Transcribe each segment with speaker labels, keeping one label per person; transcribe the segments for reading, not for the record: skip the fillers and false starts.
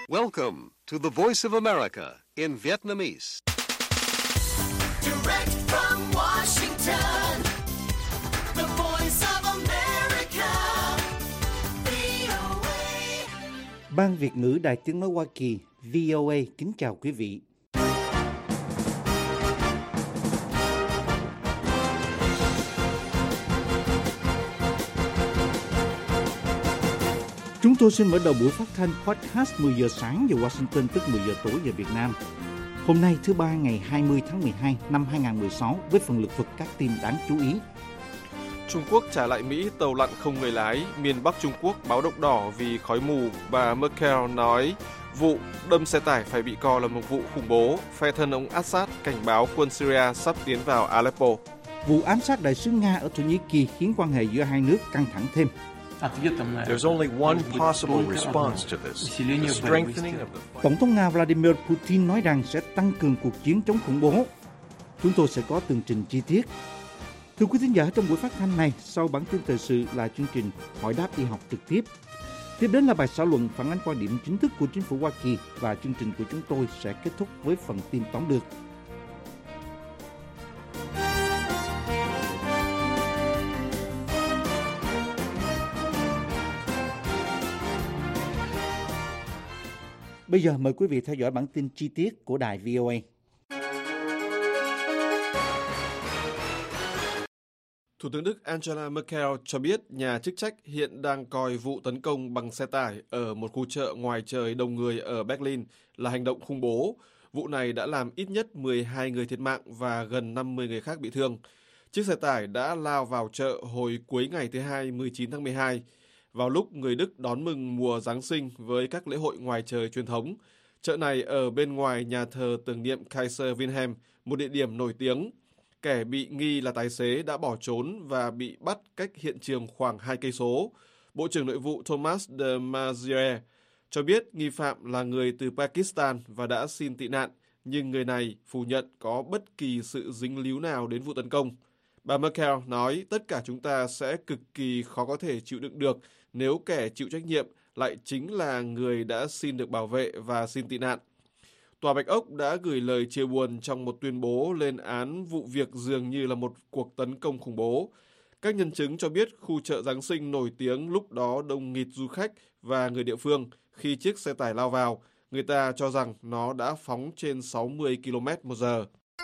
Speaker 1: Welcome to the Voice of America in Vietnamese.
Speaker 2: Direct from Washington, the Voice of America, VOA.
Speaker 3: Ban Việt ngữ Đài Tiếng nói Hoa Kỳ VOA kính chào quý vị. Chúng tôi xin mở đầu buổi phát thanh podcast 10 giờ sáng giờ Washington, tức 10 giờ tối giờ Việt Nam. Hôm nay thứ Ba ngày 20 tháng 12 năm 2016 với phần lược thuật các tin đáng chú ý.
Speaker 4: Trung Quốc trả lại Mỹ tàu lặn không người lái, miền Bắc Trung Quốc báo động đỏ vì khói mù. Bà Merkel nói vụ đâm xe tải phải bị co là một vụ khủng bố. Phe thân ông Assad cảnh báo quân Syria sắp tiến vào Aleppo.
Speaker 3: Vụ ám sát đại sứ Nga ở Thổ Nhĩ Kỳ khiến quan hệ giữa hai nước căng thẳng thêm.
Speaker 5: There's only one possible response to this, the strengthening of the...
Speaker 3: Tổng thống Nga Vladimir Putin nói rằng sẽ tăng cường cuộc chiến chống khủng bố. Chúng tôi sẽ có tường trình chi tiết. Thưa quý thính giả, trong buổi phát thanh này, sau bản tin thời sự là chương trình hỏi đáp y học trực tiếp. Tiếp đến là bài xã luận phản ánh quan điểm chính thức của chính phủ Hoa Kỳ và chương trình của chúng tôi sẽ kết thúc với phần tin tóm lược. Bây giờ mời quý vị theo dõi bản tin chi tiết của đài VOA.
Speaker 4: Thủ tướng Đức Angela Merkel cho biết nhà chức trách hiện đang coi vụ tấn công bằng xe tải ở một khu chợ ngoài trời đông người ở Berlin là hành động khủng bố. Vụ này đã làm ít nhất 12 người thiệt mạng và gần 50 người khác bị thương. Chiếc xe tải đã lao vào chợ hồi cuối ngày thứ Hai 19 tháng 12. Vào lúc người Đức đón mừng mùa Giáng sinh với các lễ hội ngoài trời truyền thống. Chợ này ở bên ngoài nhà thờ tưởng niệm Kaiser Wilhelm, một địa điểm nổi tiếng. Kẻ bị nghi là tài xế đã bỏ trốn và bị bắt cách hiện trường khoảng 2 cây số. Bộ trưởng Nội vụ Thomas de Maizière cho biết nghi phạm là người từ Pakistan và đã xin tị nạn, nhưng người này phủ nhận có bất kỳ sự dính líu nào đến vụ tấn công. Bà Merkel nói tất cả chúng ta sẽ cực kỳ khó có thể chịu đựng được nếu kẻ chịu trách nhiệm lại chính là người đã xin được bảo vệ và xin tị nạn. Tòa Bạch Ốc đã gửi lời chia buồn trong một tuyên bố lên án vụ việc dường như là một cuộc tấn công khủng bố. Các nhân chứng cho biết khu chợ Giáng sinh nổi tiếng lúc đó đông nghịt du khách và người địa phương khi chiếc xe tải lao vào. Người ta cho rằng nó đã phóng trên 60 km/h.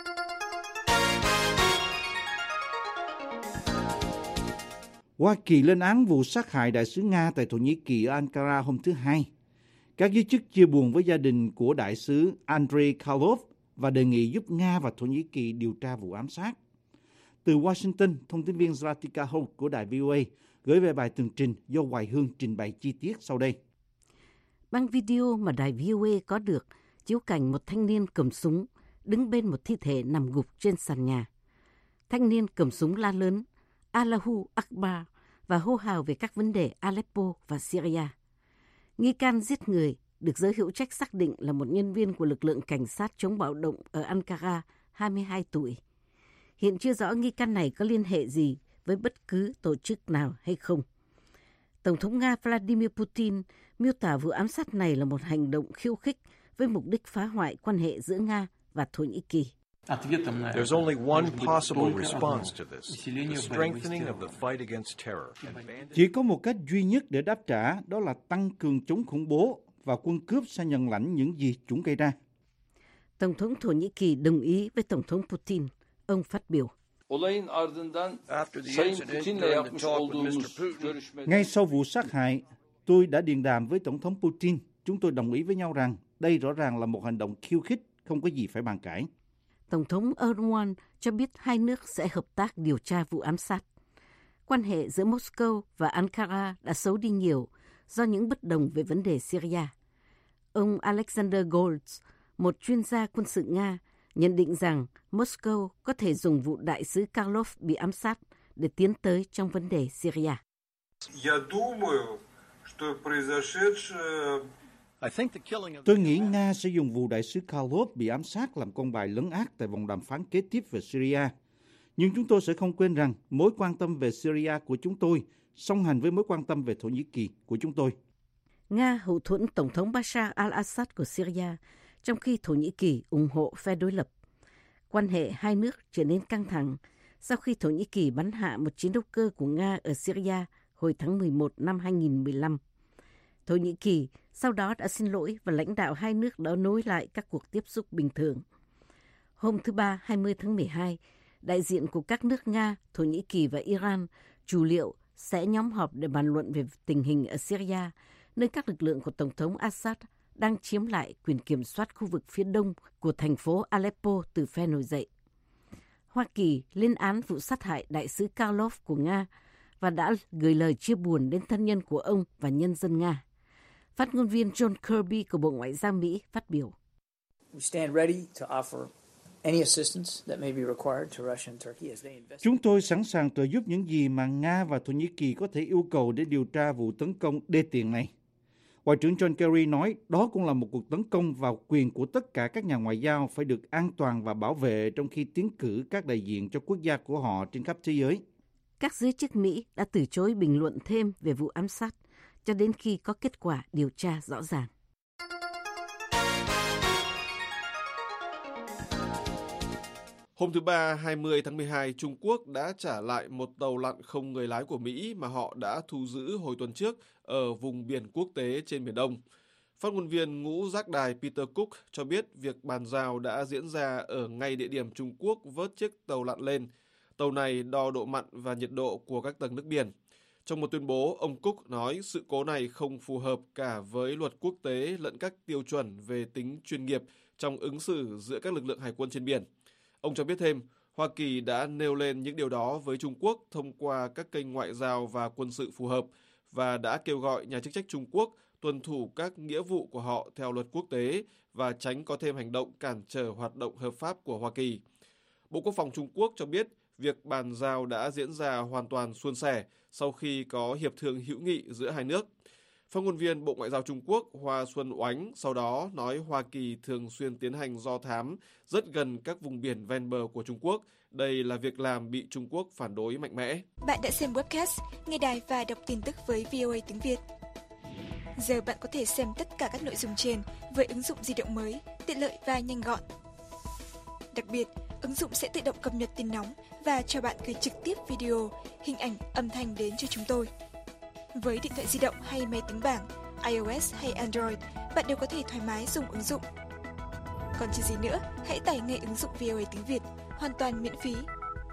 Speaker 3: Hoa Kỳ lên án vụ sát hại đại sứ Nga tại Thổ Nhĩ Kỳ ở Ankara hôm thứ Hai. Các giới chức chia buồn với gia đình của đại sứ Andrei Karlov và đề nghị giúp Nga và Thổ Nhĩ Kỳ điều tra vụ ám sát. Từ Washington, thông tin viên Zlatica Holt của đài VOA gửi về bài tường trình do Hoài Hương trình bày chi tiết sau đây.
Speaker 6: Băng video mà đài VOA có được chiếu cảnh một thanh niên cầm súng đứng bên một thi thể nằm gục trên sàn nhà. Thanh niên cầm súng la lớn Allahu Akbar và hô hào về các vấn đề Aleppo và Syria. Nghi can giết người được giới hữu trách xác định là một nhân viên của lực lượng cảnh sát chống bạo động ở Ankara, 22 tuổi. Hiện chưa rõ nghi can này có liên hệ gì với bất cứ tổ chức nào hay không. Tổng thống Nga Vladimir Putin miêu tả vụ ám sát này là một hành động khiêu khích với mục đích phá hoại quan hệ giữa Nga và Thổ Nhĩ Kỳ.
Speaker 5: There's only one possible response to this, the strengthening of the fight against terror.
Speaker 3: Chỉ có một cách duy nhất để đáp trả, đó là tăng cường chống khủng bố và quân cướp sẽ nhận lãnh những gì chúng gây ra.
Speaker 6: Tổng thống Thổ Nhĩ Kỳ đồng ý với Tổng thống Putin. Ông phát biểu.
Speaker 3: Ngay sau vụ sát hại, tôi đã điện đàm với Tổng thống Putin. Chúng tôi đồng ý với nhau rằng đây rõ ràng là một hành động khiêu khích, không có gì phải bàn cãi.
Speaker 6: Tổng thống Erdogan cho biết hai nước sẽ hợp tác điều tra vụ ám sát. Quan hệ giữa Moscow và Ankara đã xấu đi nhiều do những bất đồng về vấn đề Syria. Ông Alexander Goltz, một chuyên gia quân sự Nga, nhận định rằng Moscow có thể dùng vụ đại sứ Karlov bị ám sát để tiến tới trong vấn đề Syria.
Speaker 3: Tôi nghĩ Nga sẽ dùng vụ đại sứ Karlov bị ám sát làm con bài lấn át tại vòng đàm phán kế tiếp về Syria. Nhưng chúng tôi sẽ không quên rằng mối quan tâm về Syria của chúng tôi song hành với mối quan tâm về Thổ Nhĩ Kỳ của chúng tôi.
Speaker 6: Nga hậu thuẫn Tổng thống Bashar al-Assad của Syria, trong khi Thổ Nhĩ Kỳ ủng hộ phe đối lập. Quan hệ hai nước trở nên căng thẳng sau khi Thổ Nhĩ Kỳ bắn hạ một chiến đấu cơ của Nga ở Syria hồi tháng 11 năm 2015. Thổ Nhĩ Kỳ sau đó đã xin lỗi và lãnh đạo hai nước đã nối lại các cuộc tiếp xúc bình thường. Hôm thứ Ba 20 tháng 12, đại diện của các nước Nga, Thổ Nhĩ Kỳ và Iran chủ liệu sẽ nhóm họp để bàn luận về tình hình ở Syria, nơi các lực lượng của Tổng thống Assad đang chiếm lại quyền kiểm soát khu vực phía đông của thành phố Aleppo từ phe nổi dậy. Hoa Kỳ lên án vụ sát hại đại sứ Karlov của Nga và đã gửi lời chia buồn đến thân nhân của ông và nhân dân Nga. Phát ngôn viên John Kirby của Bộ Ngoại giao Mỹ phát biểu.
Speaker 3: Chúng tôi sẵn sàng trợ giúp những gì mà Nga và Thổ Nhĩ Kỳ có thể yêu cầu để điều tra vụ tấn công đê tiện này. Ngoại trưởng John Kerry nói đó cũng là một cuộc tấn công vào quyền của tất cả các nhà ngoại giao phải được an toàn và bảo vệ trong khi tiến cử các đại diện cho quốc gia của họ trên khắp thế giới.
Speaker 6: Các giới chức Mỹ đã từ chối bình luận thêm về vụ ám sát cho đến khi có kết quả điều tra rõ ràng.
Speaker 4: Hôm thứ Ba, 20 tháng 12, Trung Quốc đã trả lại một tàu lặn không người lái của Mỹ mà họ đã thu giữ hồi tuần trước ở vùng biển quốc tế trên Biển Đông. Phát ngôn viên ngũ giác đài Peter Cook cho biết việc bàn giao đã diễn ra ở ngay địa điểm Trung Quốc vớt chiếc tàu lặn lên. Tàu này đo độ mặn và nhiệt độ của các tầng nước biển. Trong một tuyên bố, ông Cook nói sự cố này không phù hợp cả với luật quốc tế lẫn các tiêu chuẩn về tính chuyên nghiệp trong ứng xử giữa các lực lượng hải quân trên biển. Ông cho biết thêm, Hoa Kỳ đã nêu lên những điều đó với Trung Quốc thông qua các kênh ngoại giao và quân sự phù hợp và đã kêu gọi nhà chức trách Trung Quốc tuân thủ các nghĩa vụ của họ theo luật quốc tế và tránh có thêm hành động cản trở hoạt động hợp pháp của Hoa Kỳ. Bộ Quốc phòng Trung Quốc cho biết việc bàn giao đã diễn ra hoàn toàn suôn sẻ sau khi có hiệp thương hữu nghị giữa hai nước. Phát ngôn viên Bộ Ngoại giao Trung Quốc Hoa Xuân Oánh sau đó nói Hoa Kỳ thường xuyên tiến hành do thám rất gần các vùng biển ven bờ của Trung Quốc. Đây là việc làm bị Trung Quốc phản đối mạnh mẽ.
Speaker 7: Bạn đã xem webcast, nghe đài và đọc tin tức với VOA tiếng Việt. Giờ bạn có thể xem tất cả các nội dung trên với ứng dụng di động mới, tiện lợi và nhanh gọn. Đặc biệt, ứng dụng sẽ tự động cập nhật tin nóng và cho bạn gửi trực tiếp video, hình ảnh, âm thanh đến cho chúng tôi. Với điện thoại di động hay máy tính bảng, iOS hay Android, bạn đều có thể thoải mái dùng ứng dụng. Còn chờ gì nữa, hãy tải ngay ứng dụng VOA tiếng Việt, hoàn toàn miễn phí.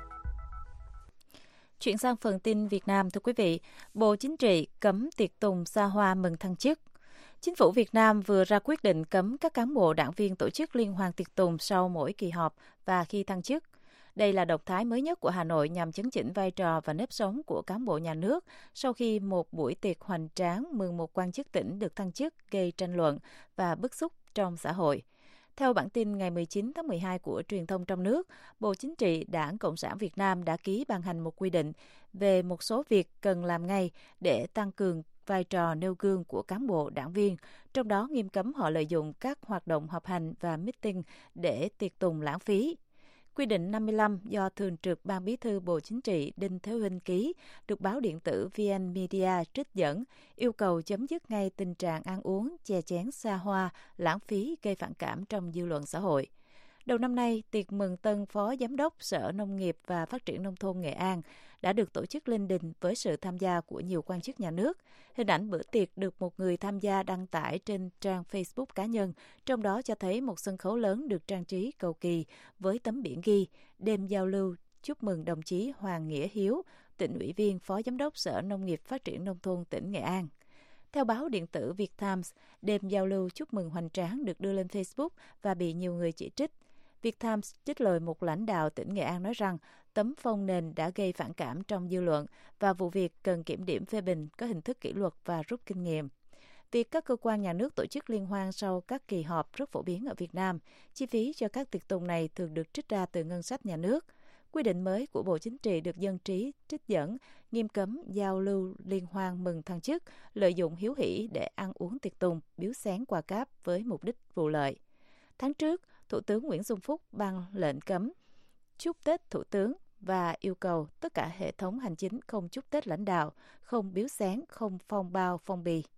Speaker 8: Chuyển sang phần tin Việt Nam, thưa quý vị, Bộ Chính trị cấm tiệc tùng xa hoa mừng thăng chức. Chính phủ Việt Nam vừa ra quyết định cấm các cán bộ đảng viên tổ chức liên hoan tiệc tùng sau mỗi kỳ họp và khi thăng chức. Đây là động thái mới nhất của Hà Nội nhằm chấn chỉnh vai trò và nếp sống của cán bộ nhà nước sau khi một buổi tiệc hoành tráng mừng một quan chức tỉnh được thăng chức gây tranh luận và bức xúc trong xã hội. Theo bản tin ngày 19 tháng 12 của truyền thông trong nước, Bộ Chính trị Đảng Cộng sản Việt Nam đã ký ban hành một quy định về một số việc cần làm ngay để tăng cường vai trò nêu gương của cán bộ đảng viên, trong đó nghiêm cấm họ lợi dụng các hoạt động họp hành và meeting để tiệc tùng lãng phí. Quy định 55 do Thường trực Ban Bí thư Bộ Chính trị Đinh Thế Huynh ký, được báo điện tử VN Media trích dẫn, yêu cầu chấm dứt ngay tình trạng ăn uống, chè chén xa hoa, lãng phí gây phản cảm trong dư luận xã hội. Đầu năm nay, tiệc mừng tân Phó Giám đốc Sở Nông nghiệp và Phát triển Nông thôn Nghệ An đã được tổ chức linh đình với sự tham gia của nhiều quan chức nhà nước. Hình ảnh bữa tiệc được một người tham gia đăng tải trên trang Facebook cá nhân, trong đó cho thấy một sân khấu lớn được trang trí cầu kỳ với tấm biển ghi đêm giao lưu chúc mừng đồng chí Hoàng Nghĩa Hiếu, tỉnh ủy viên Phó Giám đốc Sở Nông nghiệp Phát triển Nông thôn tỉnh Nghệ An. Theo báo điện tử Viettimes, đêm giao lưu chúc mừng hoành tráng được đưa lên Facebook và bị nhiều người chỉ trích. Viettimes trích lời một lãnh đạo tỉnh Nghệ An nói rằng tấm phông nền đã gây phản cảm trong dư luận và vụ việc cần kiểm điểm phê bình có hình thức kỷ luật và rút kinh nghiệm. Việc các cơ quan nhà nước tổ chức liên hoan sau các kỳ họp rất phổ biến ở Việt Nam. Chi phí cho các tiệc tùng này thường được trích ra từ ngân sách nhà nước. Quy định mới của Bộ Chính trị được dân trí trích dẫn nghiêm cấm giao lưu liên hoan mừng thăng chức, lợi dụng hiếu hỉ để ăn uống tiệc tùng, biếu xén quà cáp với mục đích vụ lợi. Tháng trước, Thủ tướng Nguyễn Xuân Phúc ban lệnh cấm chúc Tết Thủ tướng và yêu cầu tất cả hệ thống hành chính không chúc Tết lãnh đạo, không biếu xén, không phong bao, phong bì.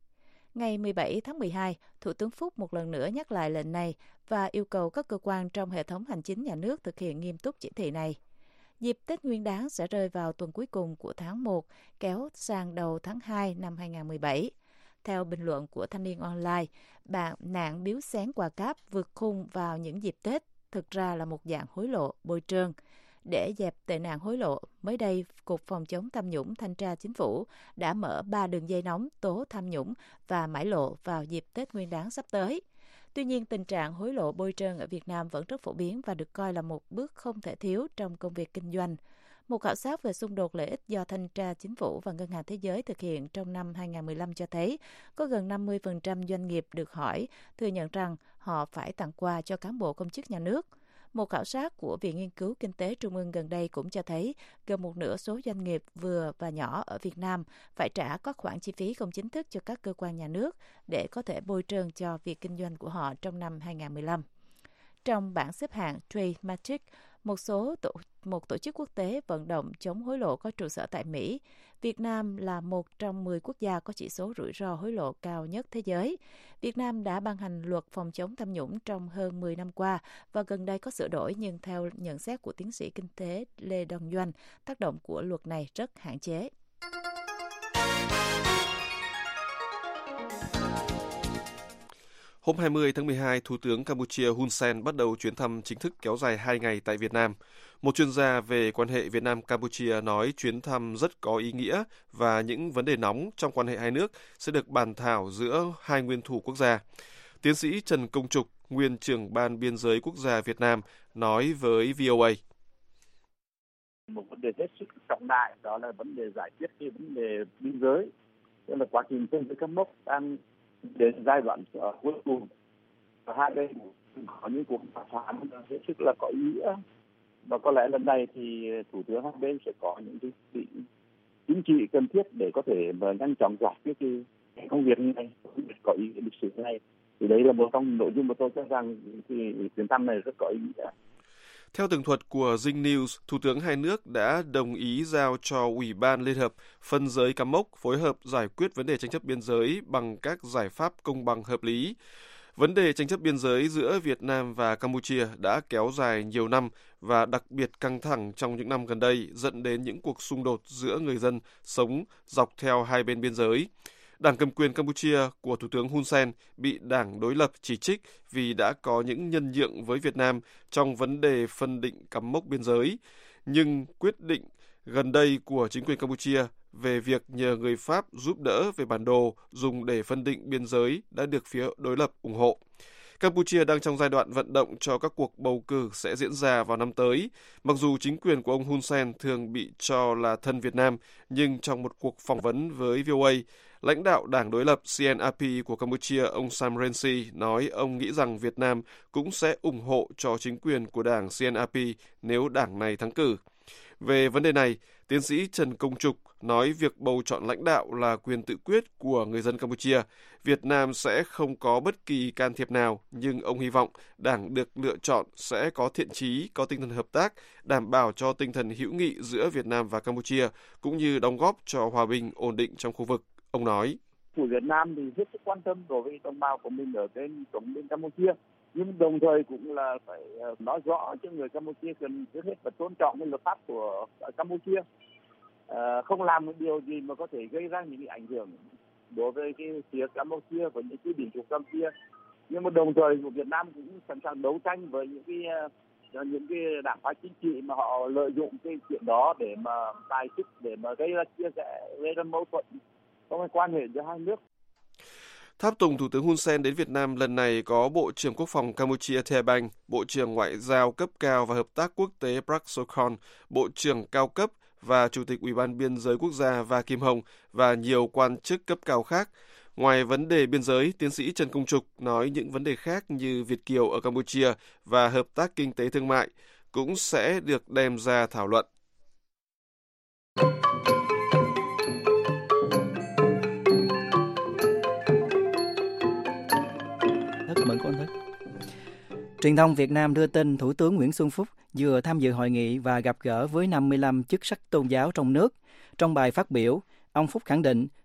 Speaker 8: Ngày 17 tháng 12, Thủ tướng Phúc một lần nữa nhắc lại lệnh này và yêu cầu các cơ quan trong hệ thống hành chính nhà nước thực hiện nghiêm túc chỉ thị này. Dịp Tết Nguyên đán sẽ rơi vào tuần cuối cùng của tháng 1, kéo sang đầu tháng 2 năm 2017. Theo bình luận của Thanh niên online, nạn biếu xén quà cáp vượt khung vào những dịp Tết thực ra là một dạng hối lộ, bôi trơn. Để dẹp tệ nạn hối lộ, mới đây, Cục Phòng chống tham nhũng Thanh tra Chính phủ đã mở 3 đường dây nóng tố tham nhũng và mãi lộ vào dịp Tết Nguyên đán sắp tới. Tuy nhiên, tình trạng hối lộ bôi trơn ở Việt Nam vẫn rất phổ biến và được coi là một bước không thể thiếu trong công việc kinh doanh. Một khảo sát về xung đột lợi ích do Thanh tra Chính phủ và Ngân hàng Thế giới thực hiện trong năm 2015 cho thấy có gần 50% doanh nghiệp được hỏi thừa nhận rằng họ phải tặng quà cho cán bộ công chức nhà nước. Một khảo sát của Viện Nghiên cứu Kinh tế Trung ương gần đây cũng cho thấy gần một nửa số doanh nghiệp vừa và nhỏ ở Việt Nam phải trả các khoản chi phí không chính thức cho các cơ quan nhà nước để có thể bôi trơn cho việc kinh doanh của họ trong năm 2015. Trong bảng xếp hạng Trade Matrix, một tổ chức quốc tế vận động chống hối lộ có trụ sở tại Mỹ, Việt Nam là một trong 10 quốc gia có chỉ số rủi ro hối lộ cao nhất thế giới. Việt Nam đã ban hành luật phòng chống tham nhũng trong hơn 10 năm qua và gần đây có sửa đổi, nhưng theo nhận xét của tiến sĩ kinh tế Lê Đăng Doanh, tác động của luật này rất hạn chế.
Speaker 4: Hôm 20 tháng 12, Thủ tướng Campuchia Hun Sen bắt đầu chuyến thăm chính thức kéo dài 2 ngày tại Việt Nam. Một chuyên gia về quan hệ Việt Nam-Campuchia nói chuyến thăm rất có ý nghĩa và những vấn đề nóng trong quan hệ hai nước sẽ được bàn thảo giữa hai nguyên thủ quốc gia. Tiến sĩ Trần Công Trục, nguyên trưởng Ban Biên giới Quốc gia Việt Nam, nói với VOA.
Speaker 9: Một vấn đề hết sức trọng đại đó là vấn đề giải quyết cái vấn đề biên giới, tức là quá trình biên giới cắm mốc đang đến giai đoạn cuối cùng. Hai bên có những cuộc đàm phán hết sức là có ý nghĩa, và có lẽ lần này thì thủ tướng hai bên sẽ có những cái chính trị cần thiết để có thể mà nhanh chóng giải quyết cái công việc này, có ý nghĩa lịch sử này. Thì đấy là một trong nội dung mà tôi cho rằng thì chuyến thăm này rất có ý nghĩa.
Speaker 4: Theo tường thuật của Zing News, Thủ tướng hai nước đã đồng ý giao cho Ủy ban Liên hợp phân giới cắm mốc phối hợp giải quyết vấn đề tranh chấp biên giới bằng các giải pháp công bằng hợp lý. Vấn đề tranh chấp biên giới giữa Việt Nam và Campuchia đã kéo dài nhiều năm và đặc biệt căng thẳng trong những năm gần đây, dẫn đến những cuộc xung đột giữa người dân sống dọc theo hai bên biên giới. Đảng cầm quyền Campuchia của Thủ tướng Hun Sen bị đảng đối lập chỉ trích vì đã có những nhân nhượng với Việt Nam trong vấn đề phân định cắm mốc biên giới. Nhưng quyết định gần đây của chính quyền Campuchia về việc nhờ người Pháp giúp đỡ về bản đồ dùng để phân định biên giới đã được phía đối lập ủng hộ. Campuchia đang trong giai đoạn vận động cho các cuộc bầu cử sẽ diễn ra vào năm tới. Mặc dù chính quyền của ông Hun Sen thường bị cho là thân Việt Nam, nhưng trong một cuộc phỏng vấn với VOA, lãnh đạo đảng đối lập CNRP của Campuchia, ông Sam Rainsy, nói ông nghĩ rằng Việt Nam cũng sẽ ủng hộ cho chính quyền của đảng CNRP nếu đảng này thắng cử. Về vấn đề này, tiến sĩ Trần Công Trục nói việc bầu chọn lãnh đạo là quyền tự quyết của người dân Campuchia. Việt Nam sẽ không có bất kỳ can thiệp nào, nhưng ông hy vọng đảng được lựa chọn sẽ có thiện chí, có tinh thần hợp tác, đảm bảo cho tinh thần hữu nghị giữa Việt Nam và Campuchia, cũng như đóng góp cho hòa bình, ổn định trong khu vực. Ông nói,
Speaker 9: của Việt Nam thì rất quan tâm đối với đồng bào của mình ở bên Campuchia, nhưng đồng thời cũng là phải nói rõ cho người Campuchia cần trước hết phải tôn trọng cái luật pháp của Campuchia, không làm một điều gì mà có thể gây ra những cái ảnh hưởng đối với cái phía Campuchia và những quy định của Campuchia. Nhưng mà đồng thời của Việt Nam cũng sẵn sàng đấu tranh với những cái đảng phái chính trị mà họ lợi dụng cái chuyện đó để mà tài chức, để mà gây ra chia rẽ, gây ra mâu thuẫn trong cái quan hệ giữa hai nước.
Speaker 4: Tháp tùng Thủ tướng Hun Sen đến Việt Nam lần này có Bộ trưởng Quốc phòng Campuchia The Banh, Bộ trưởng Ngoại giao cấp cao và Hợp tác quốc tế Prak Sokhonn, Bộ trưởng cao cấp và Chủ tịch Ủy ban Biên giới Quốc gia Va Kim Hồng và nhiều quan chức cấp cao khác. Ngoài vấn đề biên giới, tiến sĩ Trần Công Trục nói những vấn đề khác như Việt kiều ở Campuchia và hợp tác kinh tế thương mại cũng sẽ được đem ra thảo luận.
Speaker 10: Truyền thông Việt Nam đưa tin Thủ tướng Nguyễn Xuân Phúc vừa tham dự hội nghị và gặp gỡ với 55 chức sắc tôn giáo trong nước. Trong bài phát biểu, ông Phúc khẳng định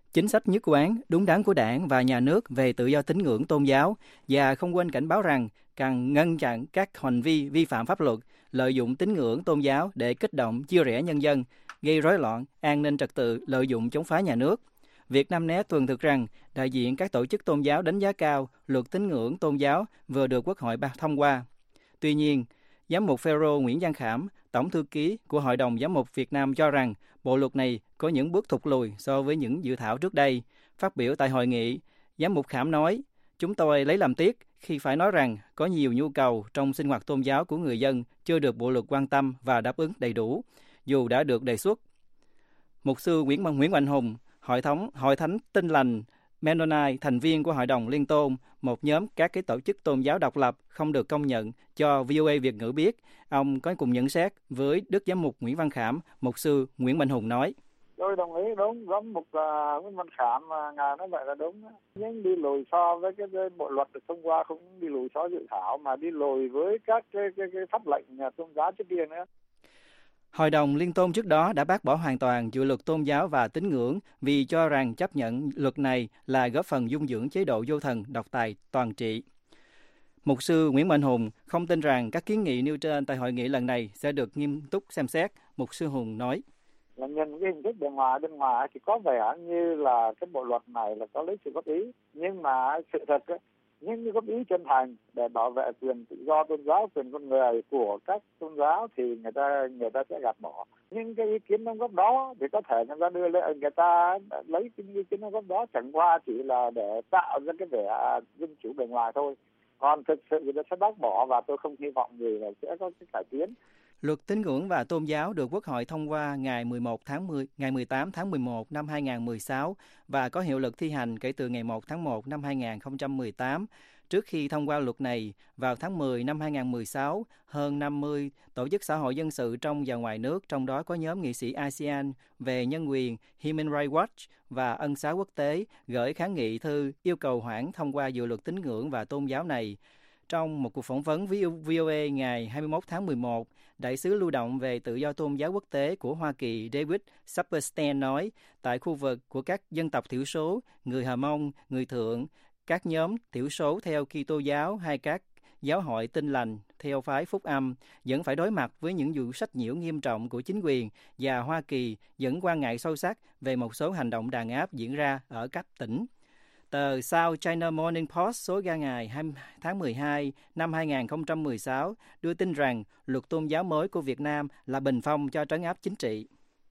Speaker 10: chính sách nhất quán, đúng đắn của Đảng và Nhà nước về tự do tín ngưỡng tôn giáo và không quên cảnh báo rằng cần ngăn chặn các hành vi vi phạm pháp luật, lợi dụng tín ngưỡng tôn giáo để kích động chia rẽ nhân dân, gây rối loạn an ninh trật tự, lợi dụng chống phá nhà nước. Vietnamnet tường thuật rằng đại diện các tổ chức tôn giáo đánh giá cao luật tín ngưỡng tôn giáo vừa được Quốc hội thông qua. Tuy nhiên, Giám mục Phêrô Nguyễn Văn Khảm, Tổng thư ký của Hội đồng Giám mục Việt Nam cho rằng bộ luật này có những bước thụt lùi so với những dự thảo trước đây. Phát biểu tại hội nghị, Giám mục Khảm nói, chúng tôi lấy làm tiếc khi phải nói rằng có nhiều nhu cầu trong sinh hoạt tôn giáo của người dân chưa được bộ luật quan tâm và đáp ứng đầy đủ, dù đã được đề xuất. Mục sư Nguyễn Mạnh Hùng, Hội Thánh Tin Lành Mennonite, thành viên của Hội đồng Liên tôn, một nhóm các cái tổ chức tôn giáo độc lập không được công nhận, cho VOA Việt ngữ biết. Ông có cùng nhận xét với Đức Giám mục Nguyễn Văn Khảm, mục sư Nguyễn Mạnh Hùng nói.
Speaker 9: Tôi đồng ý, đúng, giám mục Nguyễn Văn Khảm ngài nói vậy là đúng. Nhưng đi lùi so với cái bộ luật được thông qua, không đi lùi so dự thảo mà đi lùi với các cái pháp lệnh tôn giáo trước kia nữa.
Speaker 10: Hội đồng Liên tôn trước đó đã bác bỏ hoàn toàn dự luật tôn giáo và tín ngưỡng vì cho rằng chấp nhận luật này là góp phần dung dưỡng chế độ vô thần độc tài toàn trị. Mục sư Nguyễn Mạnh Hùng không tin rằng các kiến nghị nêu trên tại hội nghị lần này sẽ được nghiêm túc xem xét. Mục sư Hùng nói,
Speaker 9: là nhìn cái hình thức bên ngoài thì có vẻ như là cái bộ luật này là có lấy sự góp ý, nhưng mà sự thật ấy, những góp ý chân thành để bảo vệ quyền tự do tôn giáo, quyền con người của các tôn giáo thì người ta sẽ gạt bỏ. Nhưng cái ý kiến đóng góp đó thì có thể người ta đưa lên, người ta lấy cái ý kiến đóng góp đó chẳng qua chỉ là để tạo ra cái vẻ dân chủ bề ngoài thôi. Còn thực sự người ta sẽ bác bỏ và tôi không hy vọng gì là sẽ có cái cải tiến.
Speaker 10: Luật tín ngưỡng và tôn giáo được Quốc hội thông qua ngày 18 tháng 11 năm 2016 và có hiệu lực thi hành kể từ ngày 1 tháng 1 năm 2018. Trước khi thông qua luật này, vào tháng 10 năm 2016, hơn 50 tổ chức xã hội dân sự trong và ngoài nước, trong đó có nhóm nghị sĩ ASEAN về nhân quyền, Human Rights Watch và Ân xá quốc tế, gửi kháng nghị thư yêu cầu hoãn thông qua dự luật tín ngưỡng và tôn giáo này. Trong một cuộc phỏng vấn với VOA ngày 21 tháng 11, Đại sứ lưu động về tự do tôn giáo quốc tế của Hoa Kỳ David Saperstein nói, tại khu vực của các dân tộc thiểu số, người Hờ Mông, người Thượng, các nhóm thiểu số theo Kitô giáo hay các giáo hội Tin Lành theo phái Phúc Âm vẫn phải đối mặt với những vụ sách nhiễu nghiêm trọng của chính quyền, và Hoa Kỳ vẫn quan ngại sâu sắc về một số hành động đàn áp diễn ra ở các tỉnh. Tờ South China Morning Post số ra ngày 20 tháng 12 năm 2016 đưa tin rằng luật tôn giáo mới của Việt Nam là bình phong cho trấn áp chính trị.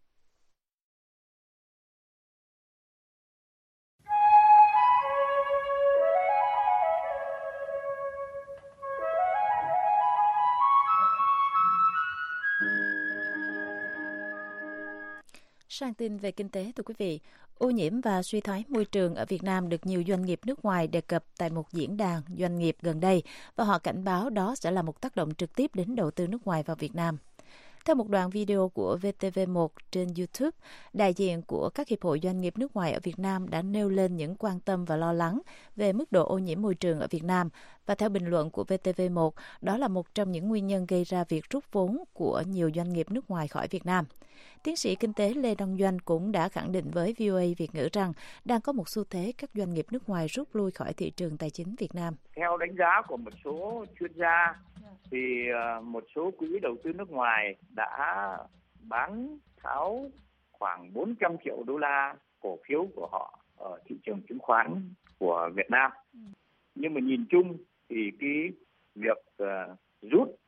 Speaker 8: Sang tin về kinh tế, thưa quý vị, ô nhiễm và suy thoái môi trường ở Việt Nam được nhiều doanh nghiệp nước ngoài đề cập tại một diễn đàn doanh nghiệp gần đây, và họ cảnh báo đó sẽ là một tác động trực tiếp đến đầu tư nước ngoài vào Việt Nam. Theo một đoạn video của VTV1 trên YouTube, đại diện của các hiệp hội doanh nghiệp nước ngoài ở Việt Nam đã nêu lên những quan tâm và lo lắng về mức độ ô nhiễm môi trường ở Việt Nam. Và theo bình luận của VTV1, đó là một trong những nguyên nhân gây ra việc rút vốn của nhiều doanh nghiệp nước ngoài khỏi Việt Nam. Tiến sĩ kinh tế Lê Đăng Doanh cũng đã khẳng định với VOA Việt ngữ rằng đang có một xu thế các doanh nghiệp nước ngoài rút lui khỏi thị trường tài chính Việt Nam.
Speaker 9: Theo đánh giá của một số chuyên gia, thì một số quỹ đầu tư nước ngoài đã bán tháo khoảng 400 triệu đô la cổ phiếu của họ ở thị trường chứng khoán của Việt Nam. Nhưng mà nhìn chung thì cái việc rút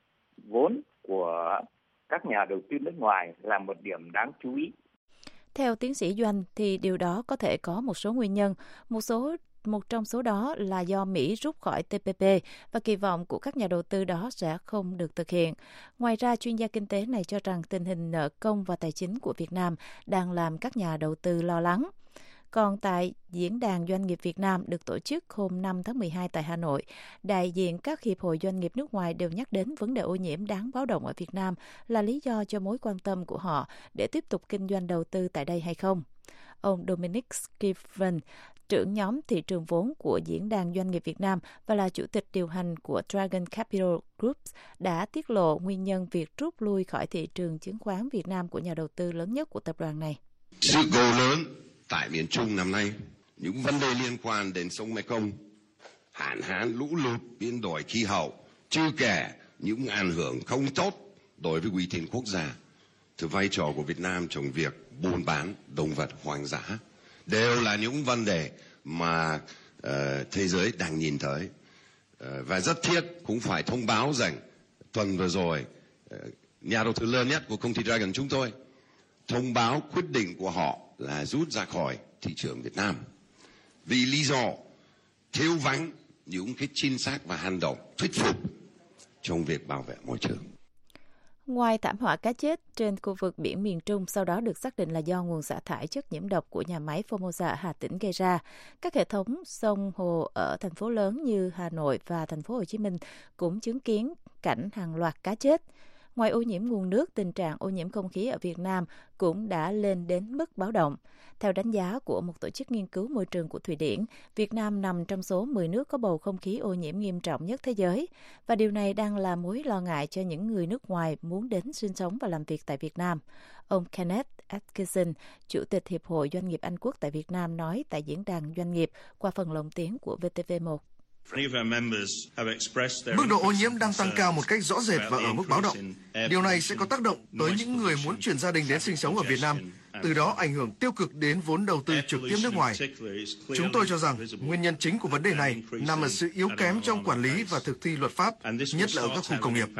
Speaker 9: vốn của các nhà đầu tư nước ngoài là một điểm đáng chú ý.
Speaker 8: Theo tiến sĩ Doanh thì điều đó có thể có một số nguyên nhân, một trong số đó là do Mỹ rút khỏi TPP và kỳ vọng của các nhà đầu tư đó sẽ không được thực hiện. Ngoài ra, chuyên gia kinh tế này cho rằng tình hình nợ công và tài chính của Việt Nam đang làm các nhà đầu tư lo lắng. Còn tại Diễn đàn Doanh nghiệp Việt Nam được tổ chức hôm 5 tháng 12 tại Hà Nội, đại diện các hiệp hội doanh nghiệp nước ngoài đều nhắc đến vấn đề ô nhiễm đáng báo động ở Việt Nam là lý do cho mối quan tâm của họ để tiếp tục kinh doanh đầu tư tại đây hay không. Ông Dominic Skiven, trưởng nhóm thị trường vốn của Diễn đàn Doanh nghiệp Việt Nam và là chủ tịch điều hành của Dragon Capital Group, đã tiết lộ nguyên nhân việc rút lui khỏi thị trường chứng khoán Việt Nam của nhà đầu tư lớn nhất của tập đoàn này.
Speaker 11: Sự cầu lớn tại miền Trung năm nay, những vấn đề liên quan đến sông Mekong, hạn hán, lũ lụt, biến đổi khí hậu, chưa kể những ảnh hưởng không tốt đối với uy tín quốc gia từ vai trò của Việt Nam trong việc buôn bán động vật hoang dã, đều là những vấn đề mà thế giới đang nhìn thấy. Và rất thiết cũng phải thông báo rằng tuần vừa rồi, nhà đầu tư lớn nhất của công ty Dragon chúng tôi thông báo quyết định của họ là rút ra khỏi thị trường Việt Nam vì lý do thiếu vắng những cái chính xác và hành động thuyết phục trong việc bảo vệ môi trường.
Speaker 8: Ngoài thảm họa cá chết trên khu vực biển miền Trung sau đó được xác định là do nguồn xả thải chất nhiễm độc của nhà máy Formosa ở Hà Tĩnh gây ra, các hệ thống sông hồ ở thành phố lớn như Hà Nội và thành phố Hồ Chí Minh cũng chứng kiến cảnh hàng loạt cá chết. Ngoài ô nhiễm nguồn nước, tình trạng ô nhiễm không khí ở Việt Nam cũng đã lên đến mức báo động. Theo đánh giá của một tổ chức nghiên cứu môi trường của Thụy Điển, Việt Nam nằm trong số 10 nước có bầu không khí ô nhiễm nghiêm trọng nhất thế giới. Và điều này đang là mối lo ngại cho những người nước ngoài muốn đến sinh sống và làm việc tại Việt Nam. Ông Kenneth Atkinson, Chủ tịch Hiệp hội Doanh nghiệp Anh Quốc tại Việt Nam nói tại diễn đàn doanh nghiệp qua phần lồng tiếng của VTV1.
Speaker 12: Mức độ ô nhiễm đang tăng cao một cách rõ rệt và ở mức báo động. Điều này sẽ có tác động tới những người muốn chuyển gia đình đến sinh sống ở Việt Nam, từ đó ảnh hưởng tiêu cực đến vốn đầu tư trực tiếp nước ngoài. Chúng tôi cho rằng nguyên nhân chính của vấn đề này nằm ở sự yếu kém trong quản lý và thực thi luật pháp, nhất là ở các khu công nghiệp.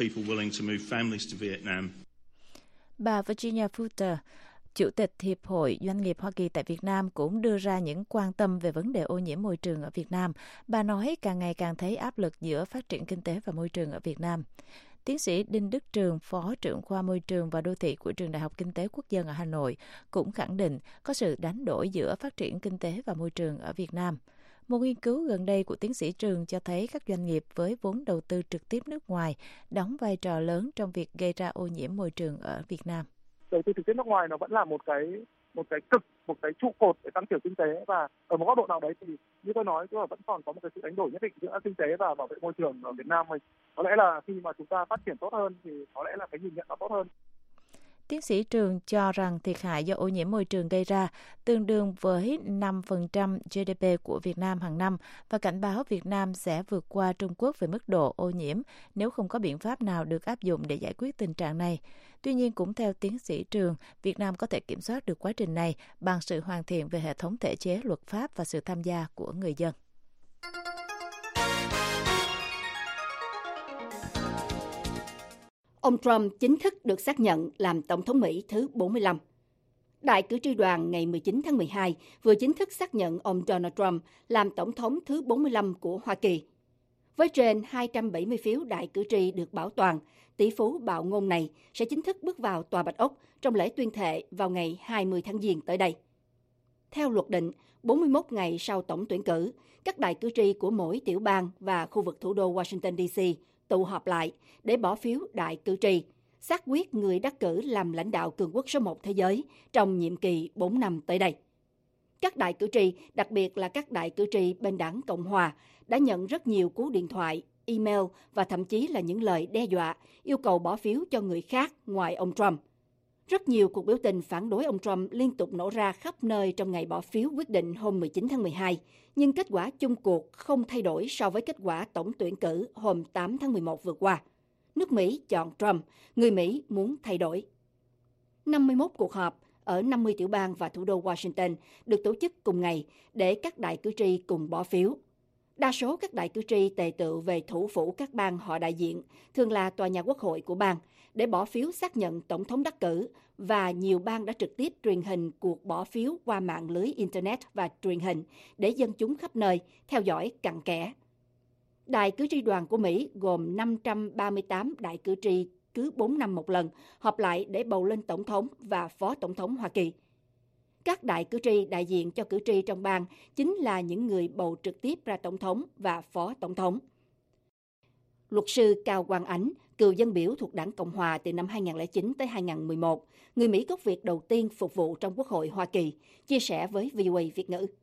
Speaker 8: Bà Virginia Futter, Chủ tịch Hiệp hội Doanh nghiệp Hoa Kỳ tại Việt Nam cũng đưa ra những quan tâm về vấn đề ô nhiễm môi trường ở Việt Nam. Bà nói càng ngày càng thấy áp lực giữa phát triển kinh tế và môi trường ở Việt Nam. Tiến sĩ Đinh Đức Trường, Phó trưởng khoa Môi trường và Đô thị của Trường Đại học Kinh tế Quốc dân ở Hà Nội, cũng khẳng định có sự đánh đổi giữa phát triển kinh tế và môi trường ở Việt Nam. Một nghiên cứu gần đây của tiến sĩ Trường cho thấy các doanh nghiệp với vốn đầu tư trực tiếp nước ngoài đóng vai trò lớn trong việc gây ra ô nhiễm môi trường ở Việt Nam.
Speaker 13: Đầu tư trực tiếp nước ngoài nó vẫn là một cái trụ cột để tăng trưởng kinh tế, và ở một góc độ nào đấy thì như tôi nói, vẫn còn có một cái sự đánh đổi nhất định giữa kinh tế và bảo vệ môi trường ở Việt Nam mình. Có lẽ là khi mà chúng ta phát triển tốt hơn thì có lẽ là cái nhìn nhận nó tốt hơn.
Speaker 8: Tiến sĩ Trường cho rằng thiệt hại do ô nhiễm môi trường gây ra tương đương với 5% GDP của Việt Nam hàng năm và cảnh báo Việt Nam sẽ vượt qua Trung Quốc về mức độ ô nhiễm nếu không có biện pháp nào được áp dụng để giải quyết tình trạng này. Tuy nhiên, cũng theo tiến sĩ Trường, Việt Nam có thể kiểm soát được quá trình này bằng sự hoàn thiện về hệ thống thể chế, luật pháp và sự tham gia của người dân.
Speaker 14: Ông Trump chính thức được xác nhận làm Tổng thống Mỹ thứ 45. Đại cử tri đoàn ngày 19 tháng 12 vừa chính thức xác nhận ông Donald Trump làm Tổng thống thứ 45 của Hoa Kỳ. Với trên 270 phiếu đại cử tri được bảo toàn, tỷ phú bạo ngôn này sẽ chính thức bước vào Tòa Bạch Ốc trong lễ tuyên thệ vào ngày 20 tháng Giêng tới đây. Theo luật định, 41 ngày sau tổng tuyển cử, các đại cử tri của mỗi tiểu bang và khu vực thủ đô Washington DC tụ họp lại để bỏ phiếu đại cử tri, xác quyết người đắc cử làm lãnh đạo cường quốc số 1 thế giới trong nhiệm kỳ 4 năm tới đây. Các đại cử tri, đặc biệt là các đại cử tri bên đảng Cộng Hòa, đã nhận rất nhiều cú điện thoại, email và thậm chí là những lời đe dọa, yêu cầu bỏ phiếu cho người khác ngoài ông Trump. Rất nhiều cuộc biểu tình phản đối ông Trump liên tục nổ ra khắp nơi trong ngày bỏ phiếu quyết định hôm 19 tháng 12, nhưng kết quả chung cuộc không thay đổi so với kết quả tổng tuyển cử hôm 8 tháng 11 vừa qua. Nước Mỹ chọn Trump, người Mỹ muốn thay đổi. 51 cuộc họp ở 50 tiểu bang và thủ đô Washington được tổ chức cùng ngày để các đại cử tri cùng bỏ phiếu. Đa số các đại cử tri tề tựu về thủ phủ các bang họ đại diện, thường là tòa nhà quốc hội của bang, để bỏ phiếu xác nhận tổng thống đắc cử, và nhiều bang đã trực tiếp truyền hình cuộc bỏ phiếu qua mạng lưới Internet và truyền hình để dân chúng khắp nơi theo dõi cặn kẽ. Đại cử tri đoàn của Mỹ gồm 538 đại cử tri cứ 4 năm một lần họp lại để bầu lên tổng thống và phó tổng thống Hoa Kỳ. Các đại cử tri đại diện cho cử tri trong bang chính là những người bầu trực tiếp ra tổng thống và phó tổng thống. Luật sư Cao Quang Ánh, cựu dân biểu thuộc đảng Cộng Hòa từ năm 2009 tới 2011, người Mỹ gốc Việt đầu tiên phục vụ trong Quốc hội Hoa Kỳ, chia sẻ với VOA Việt ngữ.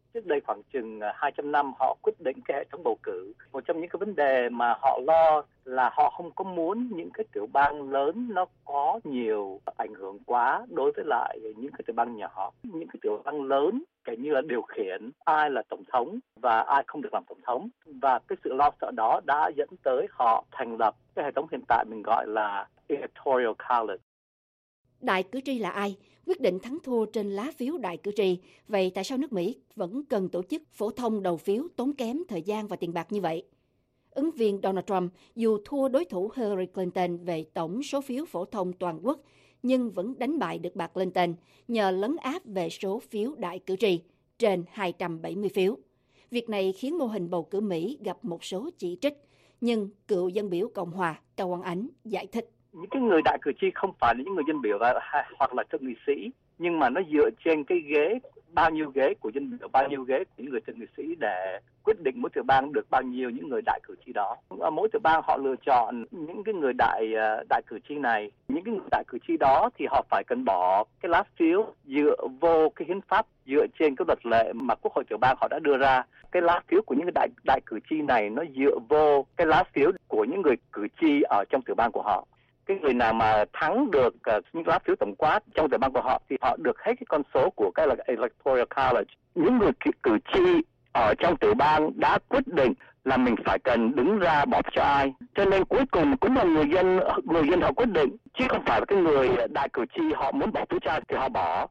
Speaker 15: Trước đây khoảng chừng 200 năm họ quyết định cái hệ thống bầu cử. Một trong những cái vấn đề mà họ lo là họ không có muốn những cái tiểu bang lớn nó có nhiều ảnh hưởng quá đối với lại những cái tiểu bang nhỏ. Những cái tiểu bang lớn kể như là điều khiển ai là tổng thống và ai không được làm tổng thống. Và cái sự lo sợ đó đã dẫn tới họ thành lập cái hệ thống hiện tại mình gọi là Electoral College.
Speaker 14: Đại cử tri là ai? Quyết định thắng thua trên lá phiếu đại cử tri. Vậy tại sao nước Mỹ vẫn cần tổ chức phổ thông đầu phiếu tốn kém thời gian và tiền bạc như vậy? Ứng viên Donald Trump dù thua đối thủ Hillary Clinton về tổng số phiếu phổ thông toàn quốc, nhưng vẫn đánh bại được bà Clinton nhờ lấn áp về số phiếu đại cử tri trên 270 phiếu. Việc này khiến mô hình bầu cử Mỹ gặp một số chỉ trích, nhưng cựu dân biểu Cộng hòa Cao Quang Ánh giải thích.
Speaker 15: Những cái người đại cử tri không phải là những người dân biểu hoặc là thượng nghị sĩ, nhưng mà nó dựa trên cái ghế, bao nhiêu ghế của dân biểu, bao nhiêu ghế của những người thượng nghị sĩ để quyết định mỗi tiểu bang được bao nhiêu những người đại cử tri đó. Ở mỗi tiểu bang họ lựa chọn những cái người đại cử tri này, những cái người đại cử tri đó thì họ phải cần bỏ cái lá phiếu dựa vô cái hiến pháp, dựa trên cái luật lệ mà Quốc hội tiểu bang họ đã đưa ra. Cái lá phiếu của những cái đại cử tri này nó dựa vô cái lá phiếu của những người cử tri ở trong tiểu bang của họ. Cái người nào mà thắng được những lá phiếu tổng quát trong tiểu bang của họ thì họ được hết cái con số của cái là Electoral College. Những người cử tri ở trong tiểu bang đã quyết định là mình phải cần đứng ra bỏ cho ai, cho nên cuối cùng cũng là người dân họ quyết định, chứ không phải là cái người đại cử tri họ muốn bỏ phiếu cho ai thì họ bỏ.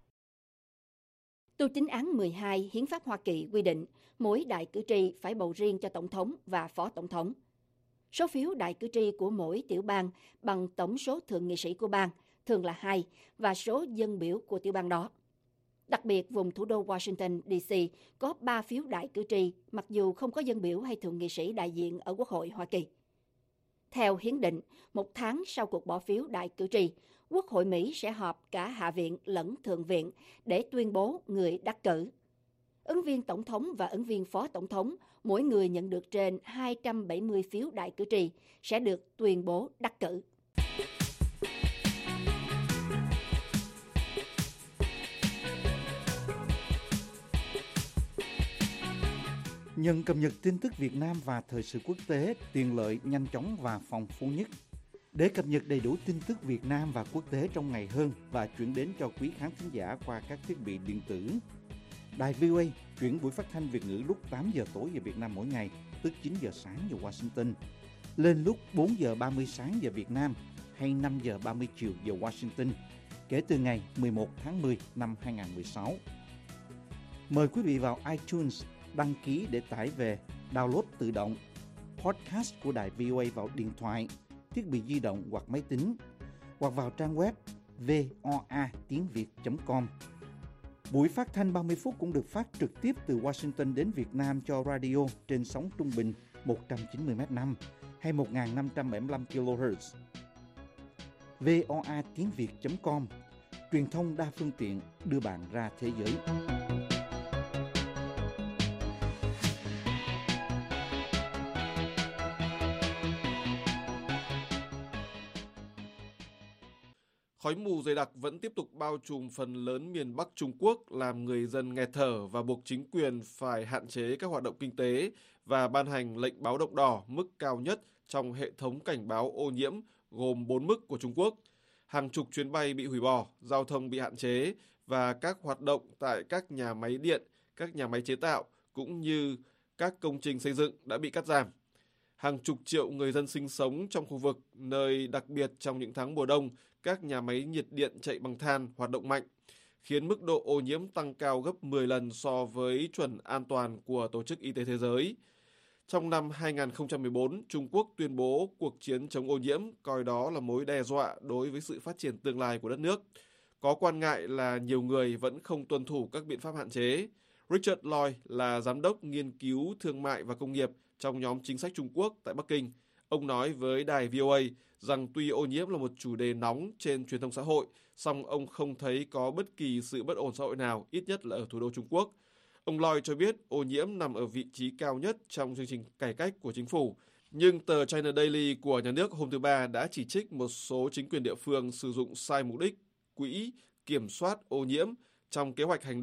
Speaker 14: Tu chính án 12 Hiến pháp Hoa Kỳ quy định mỗi đại cử tri phải bầu riêng cho tổng thống và phó tổng thống. Số phiếu đại cử tri của mỗi tiểu bang bằng tổng số thượng nghị sĩ của bang, thường là 2, và số dân biểu của tiểu bang đó. Đặc biệt, vùng thủ đô Washington, D.C. có 3 phiếu đại cử tri, mặc dù không có dân biểu hay thượng nghị sĩ đại diện ở Quốc hội Hoa Kỳ. Theo hiến định, 1 tháng sau cuộc bỏ phiếu đại cử tri, Quốc hội Mỹ sẽ họp cả Hạ viện lẫn Thượng viện để tuyên bố người đắc cử. Ứng viên tổng thống và ứng viên phó tổng thống, mỗi người nhận được trên 270 phiếu đại cử tri, sẽ được tuyên bố đắc cử.
Speaker 3: Nhận cập nhật tin tức Việt Nam và thời sự quốc tế, tiện lợi, nhanh chóng và phong phú nhất. Để cập nhật đầy đủ tin tức Việt Nam và quốc tế trong ngày hơn và chuyển đến cho quý khán thính giả qua các thiết bị điện tử, Đài VOA chuyển buổi phát thanh Việt ngữ lúc 8 giờ tối giờ Việt Nam mỗi ngày, tức 9 giờ sáng giờ Washington, lên lúc 4 giờ 30 sáng giờ Việt Nam hay 5 giờ 30 chiều giờ Washington, kể từ ngày 11 tháng 10 năm 2016. Mời quý vị vào iTunes, đăng ký để tải về, download tự động podcast của Đài VOA vào điện thoại, thiết bị di động hoặc máy tính, hoặc vào trang web voa.tiếng.việt.com. Buổi phát thanh 30 phút cũng được phát trực tiếp từ Washington đến Việt Nam cho radio trên sóng trung bình 190m5 hay 1575 kHz. voa.tiếng.việt.com, truyền thông đa phương tiện đưa bạn ra thế giới.
Speaker 4: Khói mù dày đặc vẫn tiếp tục bao trùm phần lớn miền Bắc Trung Quốc, làm người dân nghẹt thở và buộc chính quyền phải hạn chế các hoạt động kinh tế và ban hành lệnh báo động đỏ mức cao nhất trong hệ thống cảnh báo ô nhiễm gồm 4 mức của Trung Quốc. Hàng chục chuyến bay bị hủy bỏ, giao thông bị hạn chế và các hoạt động tại các nhà máy điện, các nhà máy chế tạo cũng như các công trình xây dựng đã bị cắt giảm. Hàng chục triệu người dân sinh sống trong khu vực, nơi đặc biệt trong những tháng mùa đông, các nhà máy nhiệt điện chạy bằng than hoạt động mạnh, khiến mức độ ô nhiễm tăng cao gấp 10 lần so với chuẩn an toàn của Tổ chức Y tế Thế giới. Trong năm 2014, Trung Quốc tuyên bố cuộc chiến chống ô nhiễm, coi đó là mối đe dọa đối với sự phát triển tương lai của đất nước. Có quan ngại là nhiều người vẫn không tuân thủ các biện pháp hạn chế. Richard Lloyd là giám đốc nghiên cứu thương mại và công nghiệp trong nhóm chính sách Trung Quốc tại Bắc Kinh. Ông nói với đài VOA rằng tuy ô nhiễm là một chủ đề nóng trên truyền thông xã hội, song ông không thấy có bất kỳ sự bất ổn xã hội nào, ít nhất là ở thủ đô Trung Quốc. Ông Lloyd cho biết ô nhiễm nằm ở vị trí cao nhất trong chương trình cải cách của chính phủ. Nhưng tờ China Daily của nhà nước hôm thứ Ba đã chỉ trích một số chính quyền địa phương sử dụng sai mục đích quỹ kiểm soát ô nhiễm trong kế hoạch hành động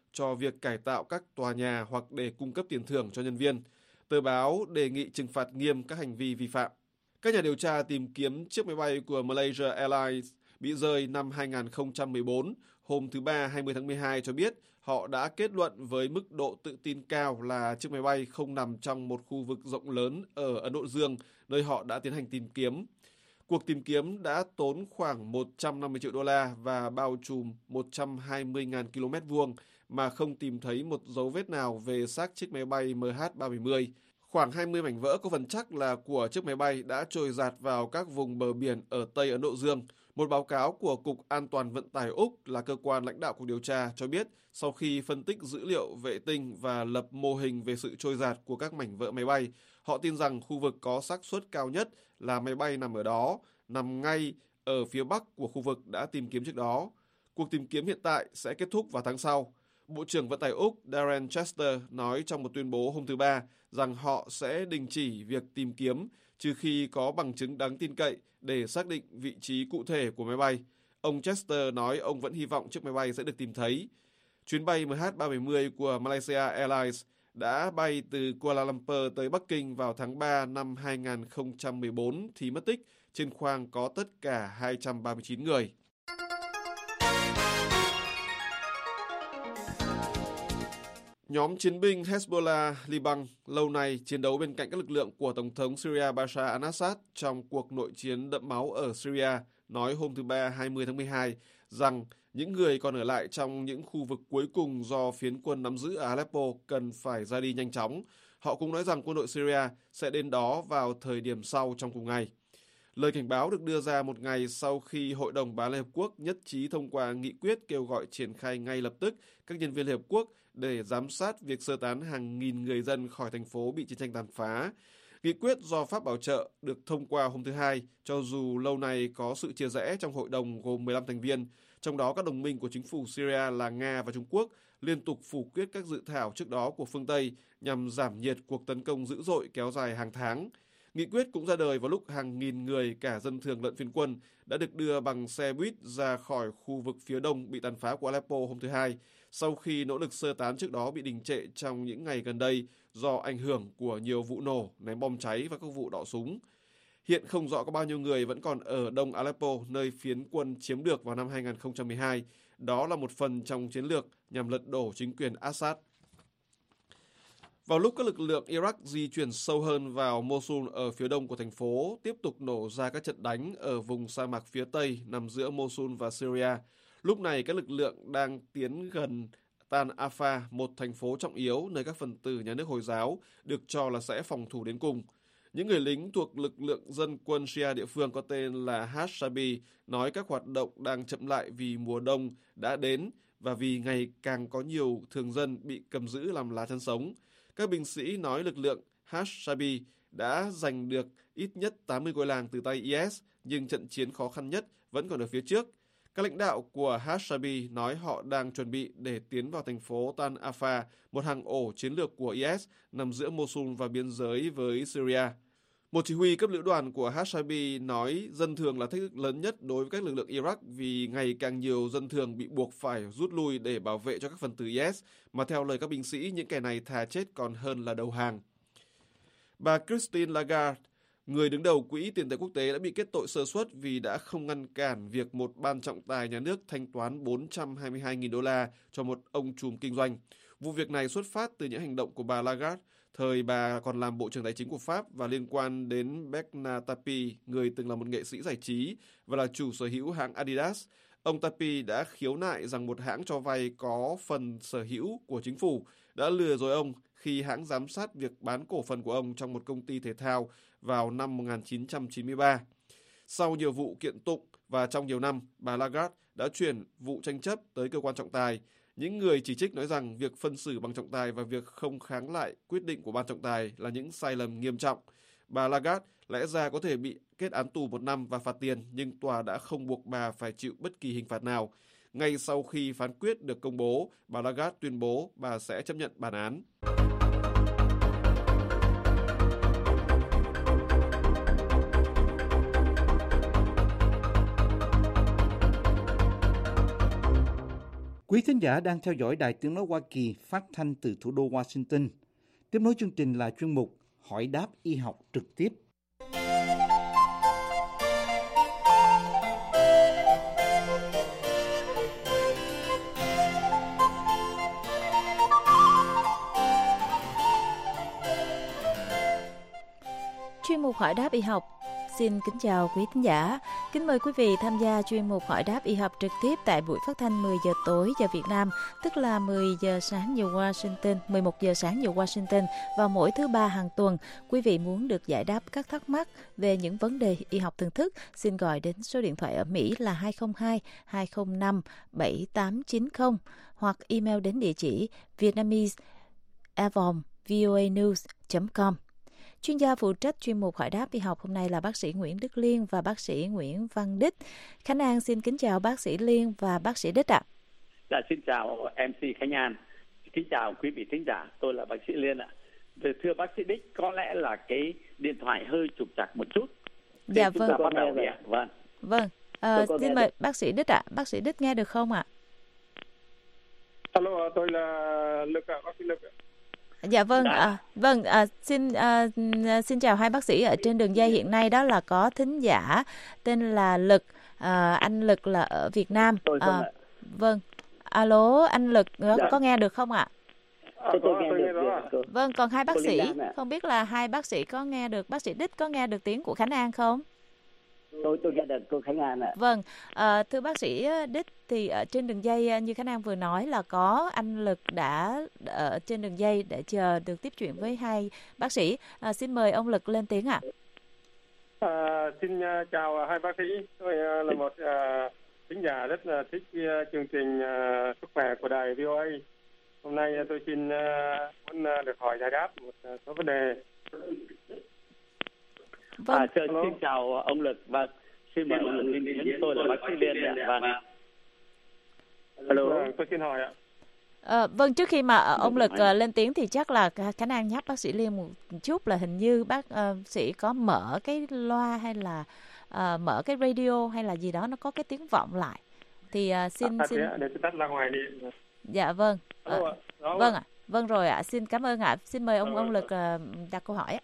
Speaker 4: cho việc cải tạo các tòa nhà hoặc để cung cấp tiền thưởng cho nhân viên. Tờ báo đề nghị trừng phạt nghiêm các hành vi vi phạm. Các nhà điều tra tìm kiếm chiếc máy bay của Malaysia Airlines bị rơi năm 2014, hôm thứ Ba 20 tháng 12 cho biết họ đã kết luận với mức độ tự tin cao là chiếc máy bay không nằm trong một khu vực rộng lớn ở Ấn Độ Dương, nơi họ đã tiến hành tìm kiếm. Cuộc tìm kiếm đã tốn khoảng 150 triệu đô la và bao trùm 120.000 km vuông mà không tìm thấy một dấu vết nào về xác chiếc máy bay MH370. Khoảng 20 mảnh vỡ có phần chắc là của chiếc máy bay đã trôi dạt vào các vùng bờ biển ở Tây Ấn Độ Dương. Một báo cáo của Cục An toàn Vận tải Úc là cơ quan lãnh đạo cuộc điều tra cho biết sau khi phân tích dữ liệu vệ tinh và lập mô hình về sự trôi dạt của các mảnh vỡ máy bay, họ tin rằng khu vực có xác suất cao nhất là máy bay nằm ở đó, nằm ngay ở phía bắc của khu vực đã tìm kiếm trước đó. Cuộc tìm kiếm hiện tại sẽ kết thúc vào tháng sau. Bộ trưởng Vận tải Úc Darren Chester nói trong một tuyên bố hôm thứ Ba rằng họ sẽ đình chỉ việc tìm kiếm trừ khi có bằng chứng đáng tin cậy để xác định vị trí cụ thể của máy bay. Ông Chester nói ông vẫn hy vọng chiếc máy bay sẽ được tìm thấy. Chuyến bay MH370 của Malaysia Airlines đã bay từ Kuala Lumpur tới Bắc Kinh vào tháng 3 năm 2014 thì mất tích. Trên khoang có tất cả 239 người. Nhóm chiến binh Hezbollah Liban lâu nay chiến đấu bên cạnh các lực lượng của Tổng thống Syria Bashar al-Assad trong cuộc nội chiến đẫm máu ở Syria, nói hôm thứ Ba 20 tháng 12 rằng những người còn ở lại trong những khu vực cuối cùng do phiến quân nắm giữ ở Aleppo cần phải ra đi nhanh chóng. Họ cũng nói rằng quân đội Syria sẽ đến đó vào thời điểm sau trong cùng ngày. Lời cảnh báo được đưa ra một ngày sau khi Hội đồng Bảo an Liên Hợp Quốc nhất trí thông qua nghị quyết kêu gọi triển khai ngay lập tức các nhân viên Liên Hợp Quốc để giám sát việc sơ tán hàng nghìn người dân khỏi thành phố bị chiến tranh tàn phá. Nghị quyết do Pháp bảo trợ được thông qua hôm thứ Hai, cho dù lâu nay có sự chia rẽ trong hội đồng gồm 15 thành viên, trong đó các đồng minh của chính phủ Syria là Nga và Trung Quốc liên tục phủ quyết các dự thảo trước đó của phương Tây nhằm giảm nhiệt cuộc tấn công dữ dội kéo dài hàng tháng. Nghị quyết cũng ra đời vào lúc hàng nghìn người, cả dân thường lẫn phiến quân, đã được đưa bằng xe buýt ra khỏi khu vực phía đông bị tàn phá của Aleppo hôm thứ Hai, sau khi nỗ lực sơ tán trước đó bị đình trệ trong những ngày gần đây do ảnh hưởng của nhiều vụ nổ, ném bom cháy và các vụ đọ súng. Hiện không rõ có bao nhiêu người vẫn còn ở đông Aleppo, nơi phiến quân chiếm được vào năm 2012. Đó là một phần trong chiến lược nhằm lật đổ chính quyền Assad. Vào lúc các lực lượng Iraq di chuyển sâu hơn vào Mosul ở phía đông của thành phố, tiếp tục nổ ra các trận đánh ở vùng sa mạc phía tây nằm giữa Mosul và Syria. Lúc này các lực lượng đang tiến gần Tal Afar, một thành phố trọng yếu nơi các phần tử nhà nước Hồi giáo được cho là sẽ phòng thủ đến cùng. Những người lính thuộc lực lượng dân quân Shia địa phương có tên là Hashabi nói các hoạt động đang chậm lại vì mùa đông đã đến và vì ngày càng có nhiều thường dân bị cầm giữ làm lá chắn sống. Các binh sĩ nói lực lượng Hashabi đã giành được ít nhất 80 ngôi làng từ tay IS, nhưng trận chiến khó khăn nhất vẫn còn ở phía trước. Các lãnh đạo của Hashabi nói họ đang chuẩn bị để tiến vào thành phố Tal Afar, một hang ổ chiến lược của IS nằm giữa Mosul và biên giới với Syria. Một chỉ huy cấp lữ đoàn của Hashabi nói dân thường là thách thức lớn nhất đối với các lực lượng Iraq vì ngày càng nhiều dân thường bị buộc phải rút lui để bảo vệ cho các phần tử IS, mà theo lời các binh sĩ, những kẻ này thà chết còn hơn là đầu hàng. Bà Christine Lagarde, người đứng đầu Quỹ tiền tệ quốc tế, đã bị kết tội sơ suất vì đã không ngăn cản việc một ban trọng tài nhà nước thanh toán 422.000 đô la cho một ông trùm kinh doanh. Vụ việc này xuất phát từ những hành động của bà Lagarde, thời bà còn làm Bộ trưởng Tài chính của Pháp, và liên quan đến Bernard Tapie, người từng là một nghệ sĩ giải trí và là chủ sở hữu hãng Adidas. Ông Tapie đã khiếu nại rằng một hãng cho vay có phần sở hữu của chính phủ đã lừa dối ông khi hãng giám sát việc bán cổ phần của ông trong một công ty thể thao vào năm 1993. Sau nhiều vụ kiện tụng và trong nhiều năm, bà Lagarde đã chuyển vụ tranh chấp tới cơ quan trọng tài. Những người chỉ trích nói rằng việc phân xử bằng trọng tài và việc không kháng lại quyết định của ban trọng tài là những sai lầm nghiêm trọng. Bà Lagarde lẽ ra có thể bị kết án tù 1 năm và phạt tiền, nhưng tòa đã không buộc bà phải chịu bất kỳ hình phạt nào. Ngay sau khi phán quyết được công bố, bà Lagarde tuyên bố bà sẽ chấp nhận bản án.
Speaker 3: Quý thính giả đang theo dõi Đài Tiếng nói Hoa Kỳ phát thanh từ thủ đô Washington. Tiếp nối chương trình là chuyên mục Hỏi đáp y học trực tiếp.
Speaker 8: Chuyên mục Hỏi đáp y học. Xin kính chào quý thính giả. Kính mời quý vị tham gia chuyên mục Hỏi đáp y học trực tiếp tại buổi phát thanh 10 giờ tối giờ Việt Nam, tức là 10 giờ sáng giờ Washington, 11 giờ sáng giờ Washington vào mỗi thứ ba hàng tuần. Quý vị muốn được giải đáp các thắc mắc về những vấn đề y học thường thức, xin gọi đến số điện thoại ở Mỹ là 202 205 7890 hoặc email đến địa chỉ vietnamese@voanews.com. Chuyên gia phụ trách chuyên mục Hỏi đáp y học hôm nay là bác sĩ Nguyễn Đức Liên và bác sĩ Nguyễn Văn Đích. Khánh An xin kính chào bác sĩ Liên và bác sĩ Đích ạ.
Speaker 16: Dạ, xin chào MC Khánh An. Kính chào quý vị thính giả, tôi là bác sĩ Liên ạ. Thưa bác sĩ Đích, có lẽ là cái điện thoại hơi trục trặc một chút.
Speaker 8: Dạ
Speaker 16: vâng. Bắt đầu đi ạ. Vâng.
Speaker 8: Vâng. Xin mời bác sĩ Đích ạ. Bác sĩ Đích nghe được không ạ?
Speaker 13: Alo, tôi là Lực ạ, bác sĩ Lực ạ.
Speaker 8: Dạ vâng, xin chào hai bác sĩ ở trên đường dây hiện nay. Đó là có thính giả tên là Lực, anh Lực là ở Việt Nam. Vâng, alo anh Lực có nghe được không ạ?
Speaker 16: Tôi nghe được.
Speaker 8: Vâng, còn hai bác sĩ, không biết là hai bác sĩ có nghe được, bác sĩ Đích có nghe được tiếng của Khánh An không?
Speaker 16: Tôi nghe được cô Khánh An ạ.
Speaker 8: Vâng, thưa bác sĩ Đích, thì ở trên đường dây như Khánh An vừa nói là có anh Lực đã ở trên đường dây để chờ được tiếp chuyện với hai bác sĩ. Xin mời ông Lực lên tiếng ạ.
Speaker 13: Xin chào hai bác sĩ. Tôi là một thính giả rất là thích chương trình sức khỏe của đài VOA. Hôm nay tôi xin muốn được hỏi giải đáp một số vấn đề.
Speaker 8: Vâng.
Speaker 16: Xin chào ông Lực. Vâng, xin mời ông Lực lên tiếng. Tôi là bác sĩ Liên ạ. Vâng.
Speaker 13: Hello, tôi xin hỏi ạ.
Speaker 8: Vâng, trước khi mà ông Lực lên tiếng thì chắc là Khánh An nhắc bác sĩ Liên một chút là hình như bác sĩ có mở cái loa hay là mở cái radio hay là gì đó, nó có cái tiếng vọng lại. Thì xin
Speaker 13: để tôi tắt ra ngoài đi.
Speaker 8: Dạ vâng. Vâng ạ. Vâng rồi ạ. Xin cảm ơn ạ. Xin mời ông Lực đặt câu hỏi ạ.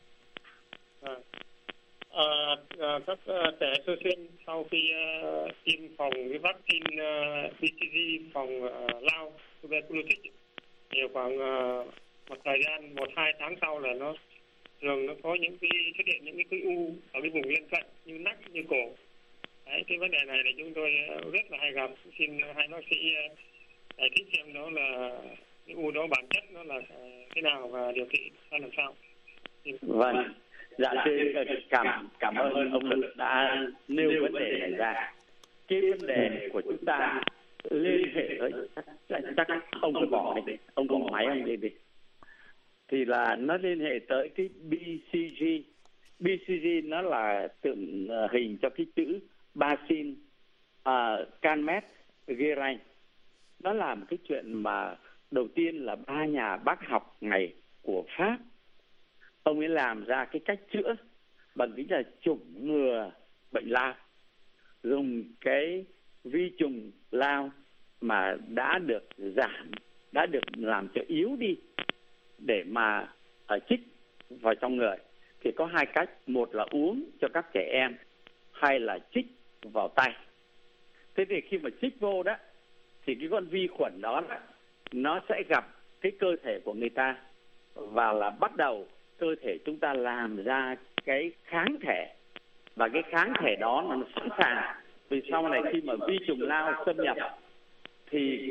Speaker 13: Các trẻ sơ sinh sau khi tiêm phòng cái vaccine BCG phòng lao tuberculosis thì khoảng một thời gian 1-2 tháng sau là nó thường nó có những cái xuất hiện những cái khối u ở cái vùng lân cận như nách như cổ. Đấy, cái vấn đề này là chúng tôi rất là hay gặp. Xin hai bác sĩ giải thích xem đó là cái u đó bản chất nó là thế nào và điều trị ra làm sao.
Speaker 16: Vâng. Dạ, cảm ơn ông Lực đã nêu vấn đề này ra. Cái vấn đề của chúng ta liên hệ với chắc ông cứ bỏ đi, ông bỏ máy ông đi. Thì là nó liên hệ tới cái BCG. BCG nó là tượng hình cho cái chữ Bacillus Calmette Guerin. Nó là một cái chuyện mà đầu tiên là ba nhà bác học này của Pháp, ông ấy làm ra cái cách chữa bằng cái là chủng ngừa bệnh lao, dùng cái vi trùng lao mà đã được giảm, đã được làm cho yếu đi để mà chích vào trong người. Thì có hai cách, một là uống cho các trẻ em, hay là chích vào tay. Thế thì khi mà chích vô đó thì cái con vi khuẩn đó là nó sẽ gặp cái cơ thể của người ta và là bắt đầu cơ thể chúng ta làm ra cái kháng thể, và cái kháng thể đó nó sẵn sàng vì sau này khi mà vi trùng lao xâm nhập thì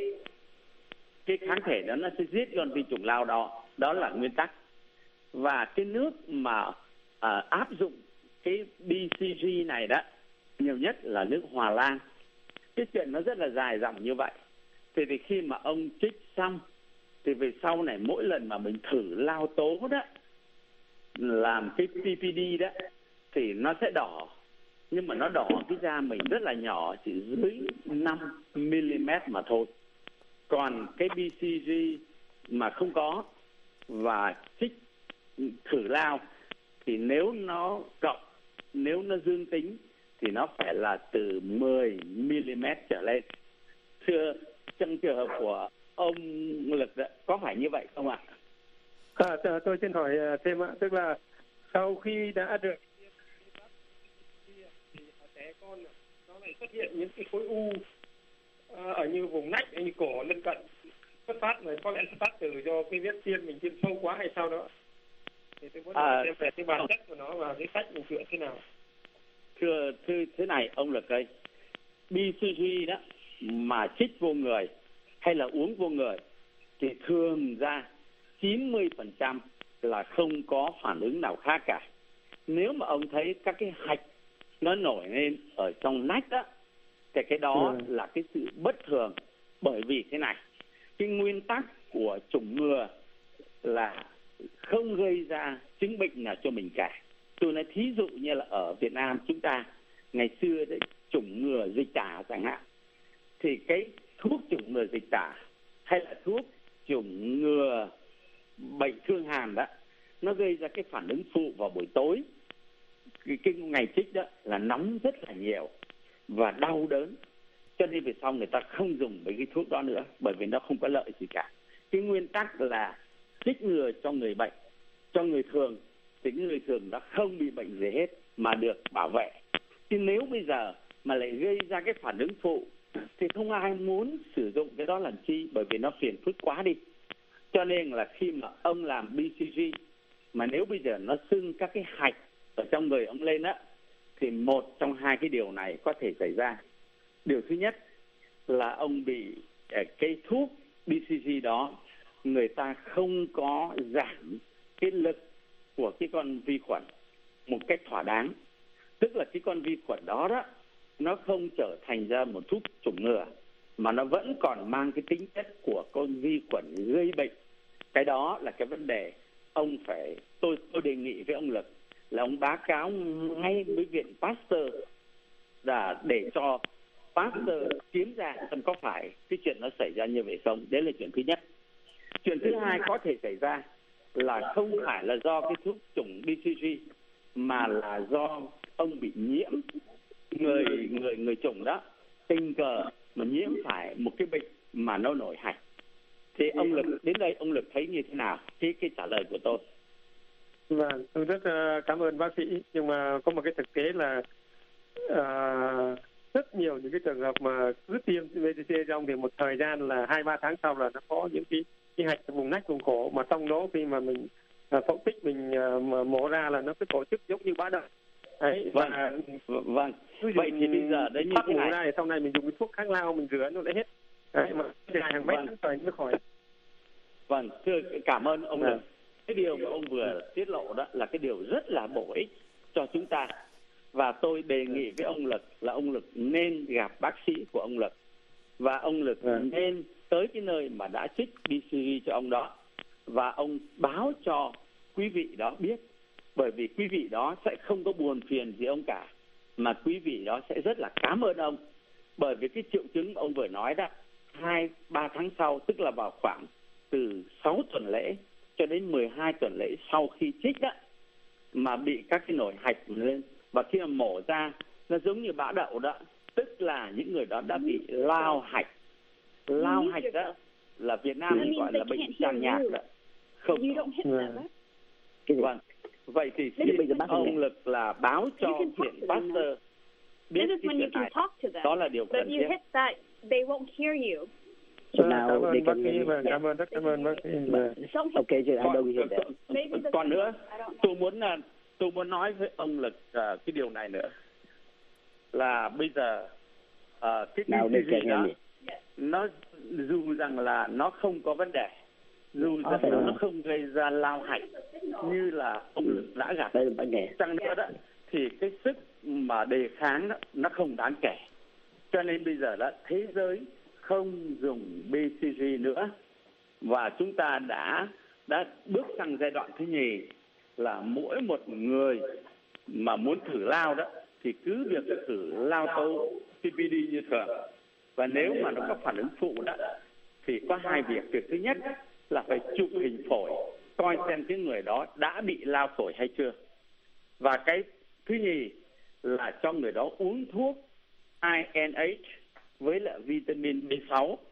Speaker 16: cái kháng thể đó nó sẽ giết con vi trùng lao đó. Đó là nguyên tắc. Và cái nước mà áp dụng cái BCG này đó nhiều nhất là nước Hòa Lan. Cái chuyện nó rất là dài dòng như vậy. Thì khi mà ông trích xong thì về sau này mỗi lần mà mình thử lao tố đó, làm cái PPD đó, thì nó sẽ đỏ. Nhưng mà nó đỏ cái da mình rất là nhỏ, chỉ dưới 5mm mà thôi. Còn cái BCG mà không có và trích thử lao thì nếu nó cộng, nếu nó dương tính thì nó phải là từ 10mm trở lên. Thưa trong trường hợp của ông Lực có phải như vậy không ạ?
Speaker 13: Tôi xin hỏi thêm ạ, tức là sau khi đã được thì ở trẻ con nó lại xuất hiện những cái khối u ở như vùng nách, như cổ lân cận, xuất phát từ do cái vết tiêm mình tiêm sâu quá hay sao đó? Thì tôi muốn xem về cái bản chất của nó và cái cách mình chữa thế nào.
Speaker 16: Thưa thế này ông Lực ơi, BCG đó mà chích vô người hay là uống vô người thì thường ra 90% là không có phản ứng nào khác cả. Nếu mà ông thấy các cái hạch nó nổi lên ở trong nách đó thì cái đó là cái sự bất thường. Bởi vì thế này, cái nguyên tắc của chủng ngừa là không gây ra chứng bệnh nào cho mình cả. Tôi nói thí dụ như là ở Việt Nam chúng ta ngày xưa đấy, chủng ngừa dịch tả chẳng hạn, thì cái thuốc chủng ngừa dịch tả hay là thuốc chủng ngừa bệnh thương hàn đó, nó gây ra cái phản ứng phụ vào buổi tối. Cái ngày chích đó là nóng rất là nhiều và đau đớn, cho nên về sau người ta không dùng mấy cái thuốc đó nữa, bởi vì nó không có lợi gì cả. Cái nguyên tắc là chích ngừa cho người bệnh, cho người thường thì người thường đã không bị bệnh gì hết mà được bảo vệ. Chứ nếu bây giờ mà lại gây ra cái phản ứng phụ thì không ai muốn sử dụng cái đó làm chi, bởi vì nó phiền phức quá đi. Cho nên là khi mà ông làm BCG mà nếu bây giờ nó sưng các cái hạch ở trong người ông lên á, thì một trong hai cái điều này có thể xảy ra. Điều thứ nhất là ông bị cái thuốc BCG đó người ta không có giảm cái lực của cái con vi khuẩn một cách thỏa đáng. Tức là cái con vi khuẩn đó đó nó không trở thành ra một thuốc chủng ngừa mà nó vẫn còn mang cái tính chất của con vi khuẩn gây bệnh. Cái đó là cái vấn đề ông phải, tôi đề nghị với ông Lực là ông báo cáo ngay với viện Pasteur là để cho Pasteur kiếm ra xem có phải cái chuyện nó xảy ra như vậy không. Đấy là chuyện thứ nhất. Chuyện thứ hai có thể xảy ra là không phải là do cái thuốc chủng BCG mà là do ông bị nhiễm, người chủng đó tình cờ mà nhiễm phải một cái bệnh mà nó nổi hạch. Thì ông Lực đến đây ông Lực thấy như thế nào cái trả lời của tôi?
Speaker 13: Vâng, tôi rất cảm ơn bác sĩ, nhưng mà có một cái thực tế là rất nhiều những cái trường hợp mà cứ tiêm VTC trong thì một thời gian là 2-3 tháng sau là nó có những cái hạch ở vùng nách, vùng cổ, mà trong đó khi mà mình phẫu tích mình mà mổ ra là nó cứ tổ chức giống như báo động. Đấy,
Speaker 16: vâng. Vậy thì bây giờ đấy như thế này.
Speaker 13: Ra thì sau này mình dùng cái thuốc kháng lao mình rửa nó đã hết. Đấy, mà dài hàng mấy tháng trời mới khỏi.
Speaker 16: Vâng, thưa cảm ơn ông Lực. Cái điều mà ông vừa tiết lộ đó là cái điều rất là bổ ích cho chúng ta. Và tôi đề nghị với ông Lực là ông Lực nên gặp bác sĩ của ông Lực. Và ông Lực nên tới cái nơi mà đã chích BCG cho ông đó. Và ông báo cho quý vị đó biết. Bởi vì quý vị đó sẽ không có buồn phiền gì ông cả, mà quý vị đó sẽ rất là cảm ơn ông. Bởi vì cái triệu chứng ông vừa nói đó, 2-3 tháng sau, tức là vào khoảng từ 6 tuần lễ cho đến 12 tuần lễ sau khi chích đó, mà bị các cái nổi hạch lên. Và khi mà mổ ra, nó giống như bã đậu đó, tức là những người đó đã bị lao hạch. Lao hạch đó là Việt Nam gọi là bệnh tràng nhạc đó. Không. Vâng. Vậy thì ông Lực là báo cho viện Pasteur biết cái chuyện này. Đó là điều cần thiết.
Speaker 13: Cảm ơn bác sĩ.
Speaker 16: Còn nữa, tôi muốn nói với ông Lực cái điều này nữa là bây giờ cái BCG đó nó dù rằng là nó không có vấn đề, dù rằng nó không gây ra lao hạch như là ông Lực đã gặp chăng nữa đó, thì cái sức mà đề kháng đó nó không đáng kể. Cho nên bây giờ đó thế giới không dùng BCG nữa, và chúng ta đã bước sang giai đoạn thứ nhì là mỗi một người mà muốn thử lao đó thì cứ việc thử lao tố CPD như thường. Và nếu mà nó có phản ứng phụ đó thì có hai việc. Việc thứ nhất là phải chụp hình phổi coi xem cái người đó đã bị lao phổi hay chưa. Và cái thứ nhì là cho người đó uống thuốc INH với lại vitamin B6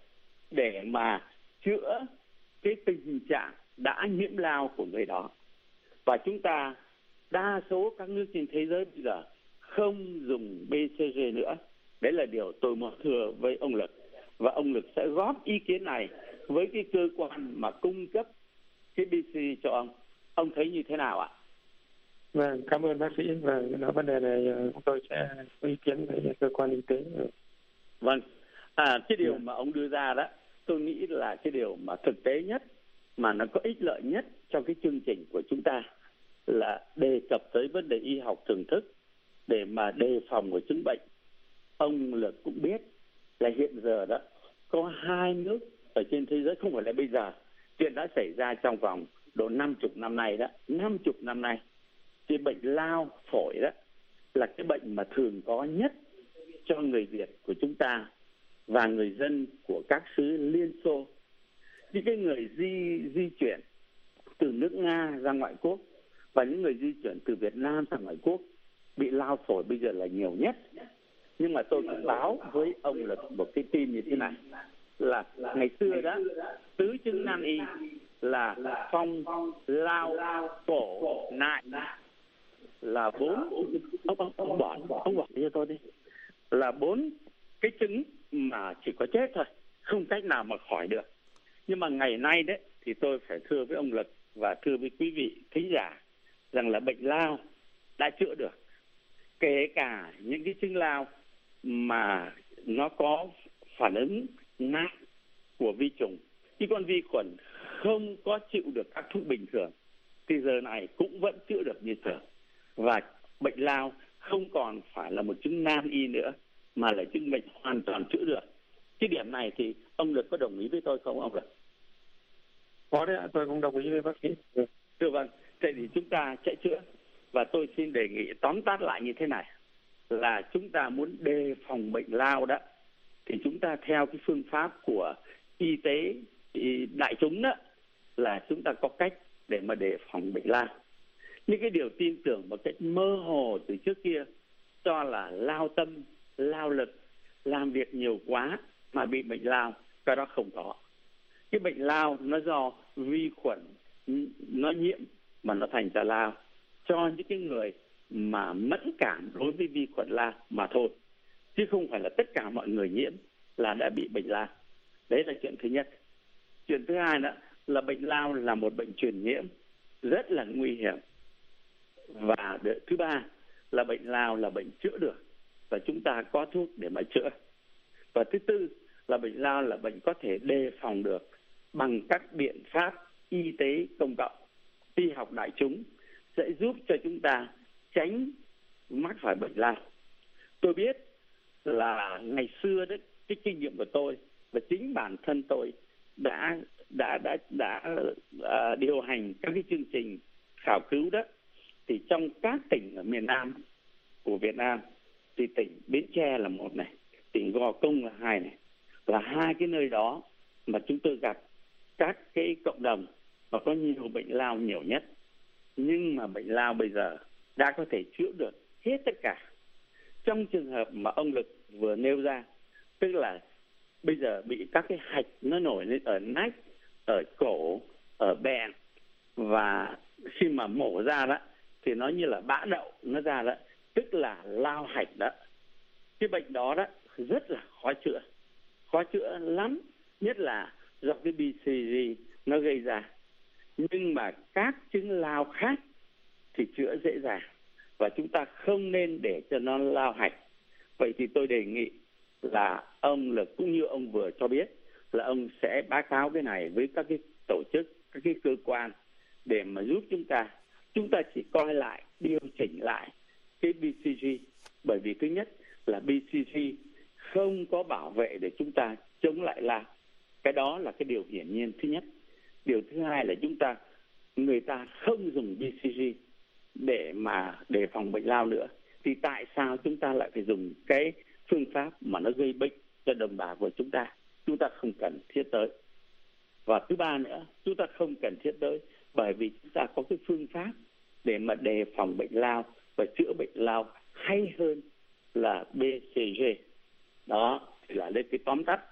Speaker 16: để mà chữa cái tình trạng đã nhiễm lao của người đó. Và chúng ta, đa số các nước trên thế giới bây giờ không dùng BCG nữa. Đấy là điều tôi muốn thưa với ông Lực. Và ông Lực sẽ góp ý kiến này với cái cơ quan mà cung cấp cái BCG cho ông. Ông thấy như thế nào ạ?
Speaker 13: Vâng, cảm ơn bác sĩ. Và vấn đề này chúng tôi sẽ có ý kiến với cơ quan y tế.
Speaker 16: Vâng, cái điều mà ông đưa ra đó, tôi nghĩ là cái điều mà thực tế nhất, mà nó có ích lợi nhất trong cái chương trình của chúng ta là đề cập tới vấn đề y học thưởng thức để mà đề phòng của chứng bệnh. Ông Lực cũng biết là hiện giờ đó có 2 nước ở trên thế giới, không phải là bây giờ, chuyện đã xảy ra trong vòng độ 50 năm nay đó, 50 năm nay. Cái bệnh lao phổi đó là cái bệnh mà thường có nhất cho người Việt của chúng ta và người dân của các xứ Liên Xô. Những cái người di chuyển từ nước Nga ra ngoại quốc và những người di chuyển từ Việt Nam ra ngoại quốc bị lao phổi bây giờ là nhiều nhất. Nhưng mà tôi cũng báo với ông là một cái tin như thế này, là ngày xưa đó, tứ chứng nan y là phong, lao, cổ, nại là 4. Ông bỏ cho tôi đi. Là 4 cái chứng mà chỉ có chết thôi, không cách nào mà khỏi được. Nhưng mà ngày nay đấy thì tôi phải thưa với ông Lực và thưa với quý vị thính giả rằng là bệnh lao đã chữa được. Kể cả những cái chứng lao mà nó có phản ứng nặng của vi trùng, cái con vi khuẩn không có chịu được các thuốc bình thường thì giờ này cũng vẫn chữa được như thường. Và bệnh lao không còn phải là một chứng nan y nữa mà là chứng bệnh hoàn toàn chữa được. Cái điểm này thì ông Lực có đồng ý với tôi không ông Lực?
Speaker 13: Có đấy, tôi cũng đồng ý với bác sĩ.
Speaker 16: Thưa vâng, thế thì chúng ta sẽ chữa. Và tôi xin đề nghị tóm tắt lại như thế này, là chúng ta muốn đề phòng bệnh lao đó thì chúng ta theo cái phương pháp của y tế đại chúng đó, là chúng ta có cách để mà đề phòng bệnh lao. Những cái điều tin tưởng một cách mơ hồ từ trước kia cho là lao tâm, lao lực, làm việc nhiều quá mà bị bệnh lao, cái đó không có. Cái bệnh lao nó do vi khuẩn nó nhiễm mà nó thành ra lao, cho những cái người mà mẫn cảm đối với vi khuẩn lao mà thôi, chứ không phải là tất cả mọi người nhiễm là đã bị bệnh lao. Đấy là chuyện thứ nhất. Chuyện thứ hai đó là bệnh lao là một bệnh truyền nhiễm rất là nguy hiểm. Và thứ ba là bệnh lao là bệnh chữa được và chúng ta có thuốc để mà chữa. Và thứ tư là bệnh lao là bệnh có thể đề phòng được bằng các biện pháp y tế công cộng, y học đại chúng sẽ giúp cho chúng ta tránh mắc phải bệnh lao. Tôi biết là ngày xưa đấy, cái kinh nghiệm của tôi và chính bản thân tôi đã điều hành các cái chương trình khảo cứu đó, thì trong các tỉnh ở miền Nam của Việt Nam thì tỉnh Bến Tre là một này, tỉnh Gò Công là 2 này, là 2 cái nơi đó mà chúng tôi gặp các cái cộng đồng mà có nhiều bệnh lao nhiều nhất. Nhưng mà bệnh lao bây giờ đã có thể chữa được hết tất cả. Trong trường hợp mà ông Lực vừa nêu ra, tức là bây giờ bị các cái hạch nó nổi lên ở nách, ở cổ, ở bẹn, và khi mà mổ ra đó thì nó như là bã đậu nó ra đó, tức là lao hạch đó. Cái bệnh đó đó rất là khó chữa lắm, nhất là do cái BCG nó gây ra. Nhưng mà các chứng lao khác thì chữa dễ dàng và chúng ta không nên để cho nó lao hạch. Vậy thì tôi đề nghị là ông Lực cũng như ông vừa cho biết là ông sẽ báo cáo cái này với các cái tổ chức, các cái cơ quan để mà giúp chúng ta chỉ coi lại, điều chỉnh lại cái BCG. Bởi vì thứ nhất là BCG không có bảo vệ để chúng ta chống lại lao. Cái đó là cái điều hiển nhiên thứ nhất. Điều thứ hai là người ta không dùng BCG để mà đề phòng bệnh lao nữa. Thì tại sao chúng ta lại phải dùng cái phương pháp mà nó gây bệnh cho đồng bào của chúng ta? Chúng ta không cần thiết tới. Và thứ ba nữa, chúng ta không cần thiết tới bởi vì chúng ta có cái phương pháp để mà đề phòng bệnh lao và chữa bệnh lao hay hơn là BCG. Đó thì là lên cái tóm tắt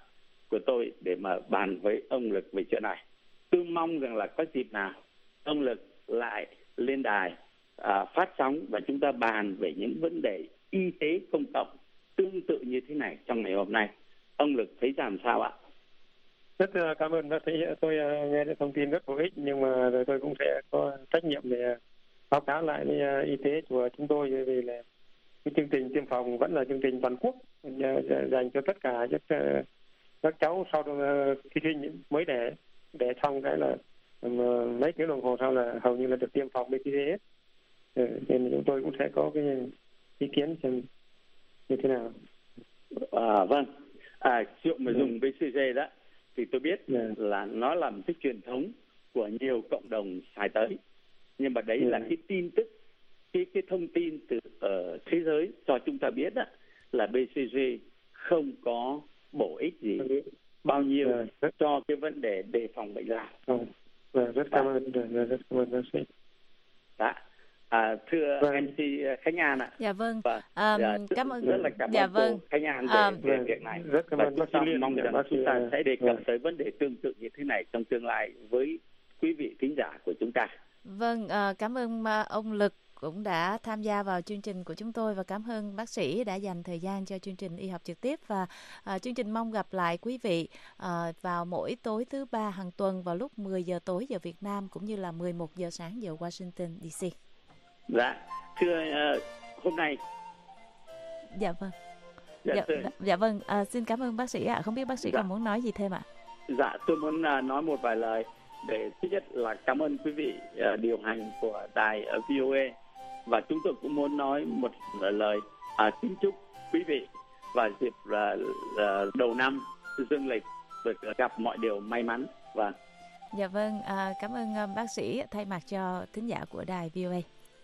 Speaker 16: của tôi để mà bàn với ông Lực về chuyện này. Tôi mong rằng là có dịp nào ông Lực lại lên đài phát sóng và chúng ta bàn về những vấn đề y tế công cộng tương tự như thế này trong ngày hôm nay. Ông Lực thấy làm sao ạ?
Speaker 17: Rất cảm ơn bác sĩ. Tôi nghe được thông tin rất hữu ích, nhưng mà tôi cũng sẽ có trách nhiệm để báo cáo lại với y tế của chúng tôi, vì là cái chương trình tiêm phòng vẫn là chương trình toàn quốc dành cho tất cả các cháu sau khi sinh mới đẻ xong cái là mấy tiếng đồng hồ sau là hầu như là được tiêm phòng BCG hết. Nên chúng tôi cũng sẽ có cái ý kiến xem như thế nào.
Speaker 16: Vâng, chuyện mà dùng BCG đó thì tôi biết là nó là một cái truyền thống của nhiều cộng đồng xài tới, nhưng mà đấy là cái tin tức, cái thông tin từ thế giới cho chúng ta biết đó, là BCG không có bổ ích gì bao nhiêu cho cái vấn đề đề phòng bệnh lao.
Speaker 17: Rất cảm ơn, rất cảm ơn bác sĩ.
Speaker 16: Thưa MC Khánh An ạ.
Speaker 8: Dạ vâng.
Speaker 16: Cảm ơn rất là cảm ơn cô Khánh An về việc này.
Speaker 17: Rất cảm ơn bác sĩ Liên.
Speaker 16: Mong rằng chúng ta sẽ đề cập tới vấn đề tương tự như thế này trong tương lai với quý vị thính giả của chúng ta.
Speaker 8: Vâng, cảm ơn ông Lực cũng đã tham gia vào chương trình của chúng tôi, và cảm ơn bác sĩ đã dành thời gian cho chương trình Y học trực tiếp. Và chương trình mong gặp lại quý vị vào mỗi tối thứ Ba hàng tuần vào lúc 10 giờ tối giờ Việt Nam, cũng như là 11 giờ sáng giờ Washington DC.
Speaker 16: Dạ, thưa hôm nay.
Speaker 8: Dạ vâng. Dạ vâng, xin cảm ơn bác sĩ ạ. Không biết bác sĩ còn muốn nói gì thêm ạ?
Speaker 16: Dạ, tôi muốn nói một vài lời. Để thứ nhất là cảm ơn quý vị điều hành của đài VOA, và chúng tôi cũng muốn nói một lời kính chúc quý vị và dịp đầu năm dương lịch được gặp mọi điều may mắn. Và
Speaker 8: dạ vâng, cảm ơn bác sĩ thay mặt cho thính giả của đài VOA.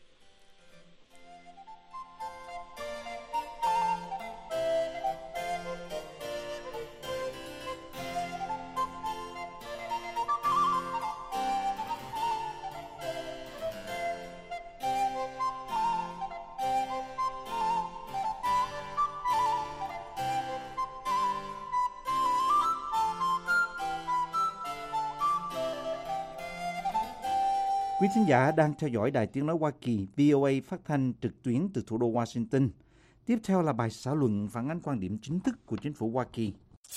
Speaker 3: Quý thính giả đang theo dõi Đài Tiếng Nói Hoa Kỳ VOA phát thanh trực tuyến từ thủ đô Washington. Tiếp theo là bài xã luận phản ánh quan điểm chính thức của chính phủ Hoa Kỳ.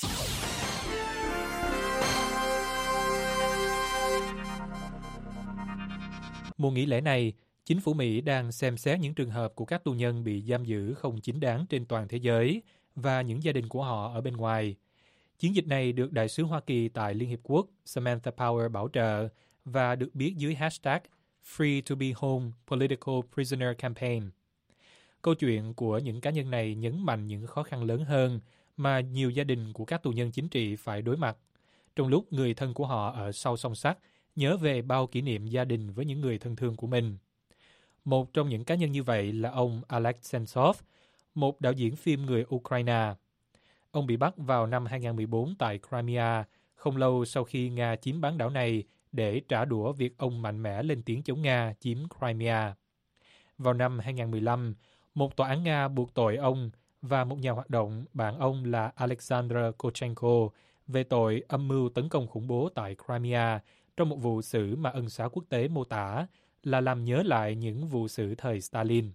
Speaker 18: Mùa nghỉ lễ này, chính phủ Mỹ đang xem xét những trường hợp của các tù nhân bị giam giữ không chính đáng trên toàn thế giới và những gia đình của họ ở bên ngoài. Chiến dịch này được Đại sứ Hoa Kỳ tại Liên Hiệp Quốc Samantha Power bảo trợ và được biết dưới hashtag Free to be Home Political Prisoner Campaign. Câu chuyện của những cá nhân này nhấn mạnh những khó khăn lớn hơn mà nhiều gia đình của các tù nhân chính trị phải đối mặt, trong lúc người thân của họ ở sau song sắt nhớ về bao kỷ niệm gia đình với những người thân thương của mình. Một trong những cá nhân như vậy là ông Oleg Sentsov, một đạo diễn phim người Ukraine. Ông bị bắt vào năm 2014 tại Crimea, không lâu sau khi Nga chiếm bán đảo này để trả đũa việc ông mạnh mẽ lên tiếng chống Nga chiếm Crimea. Vào năm 2015, một tòa án Nga buộc tội ông và một nhà hoạt động bạn ông là Alexander Kolchenko về tội âm mưu tấn công khủng bố tại Crimea trong một vụ xử mà ân xá quốc tế mô tả là làm nhớ lại những vụ xử thời Stalin.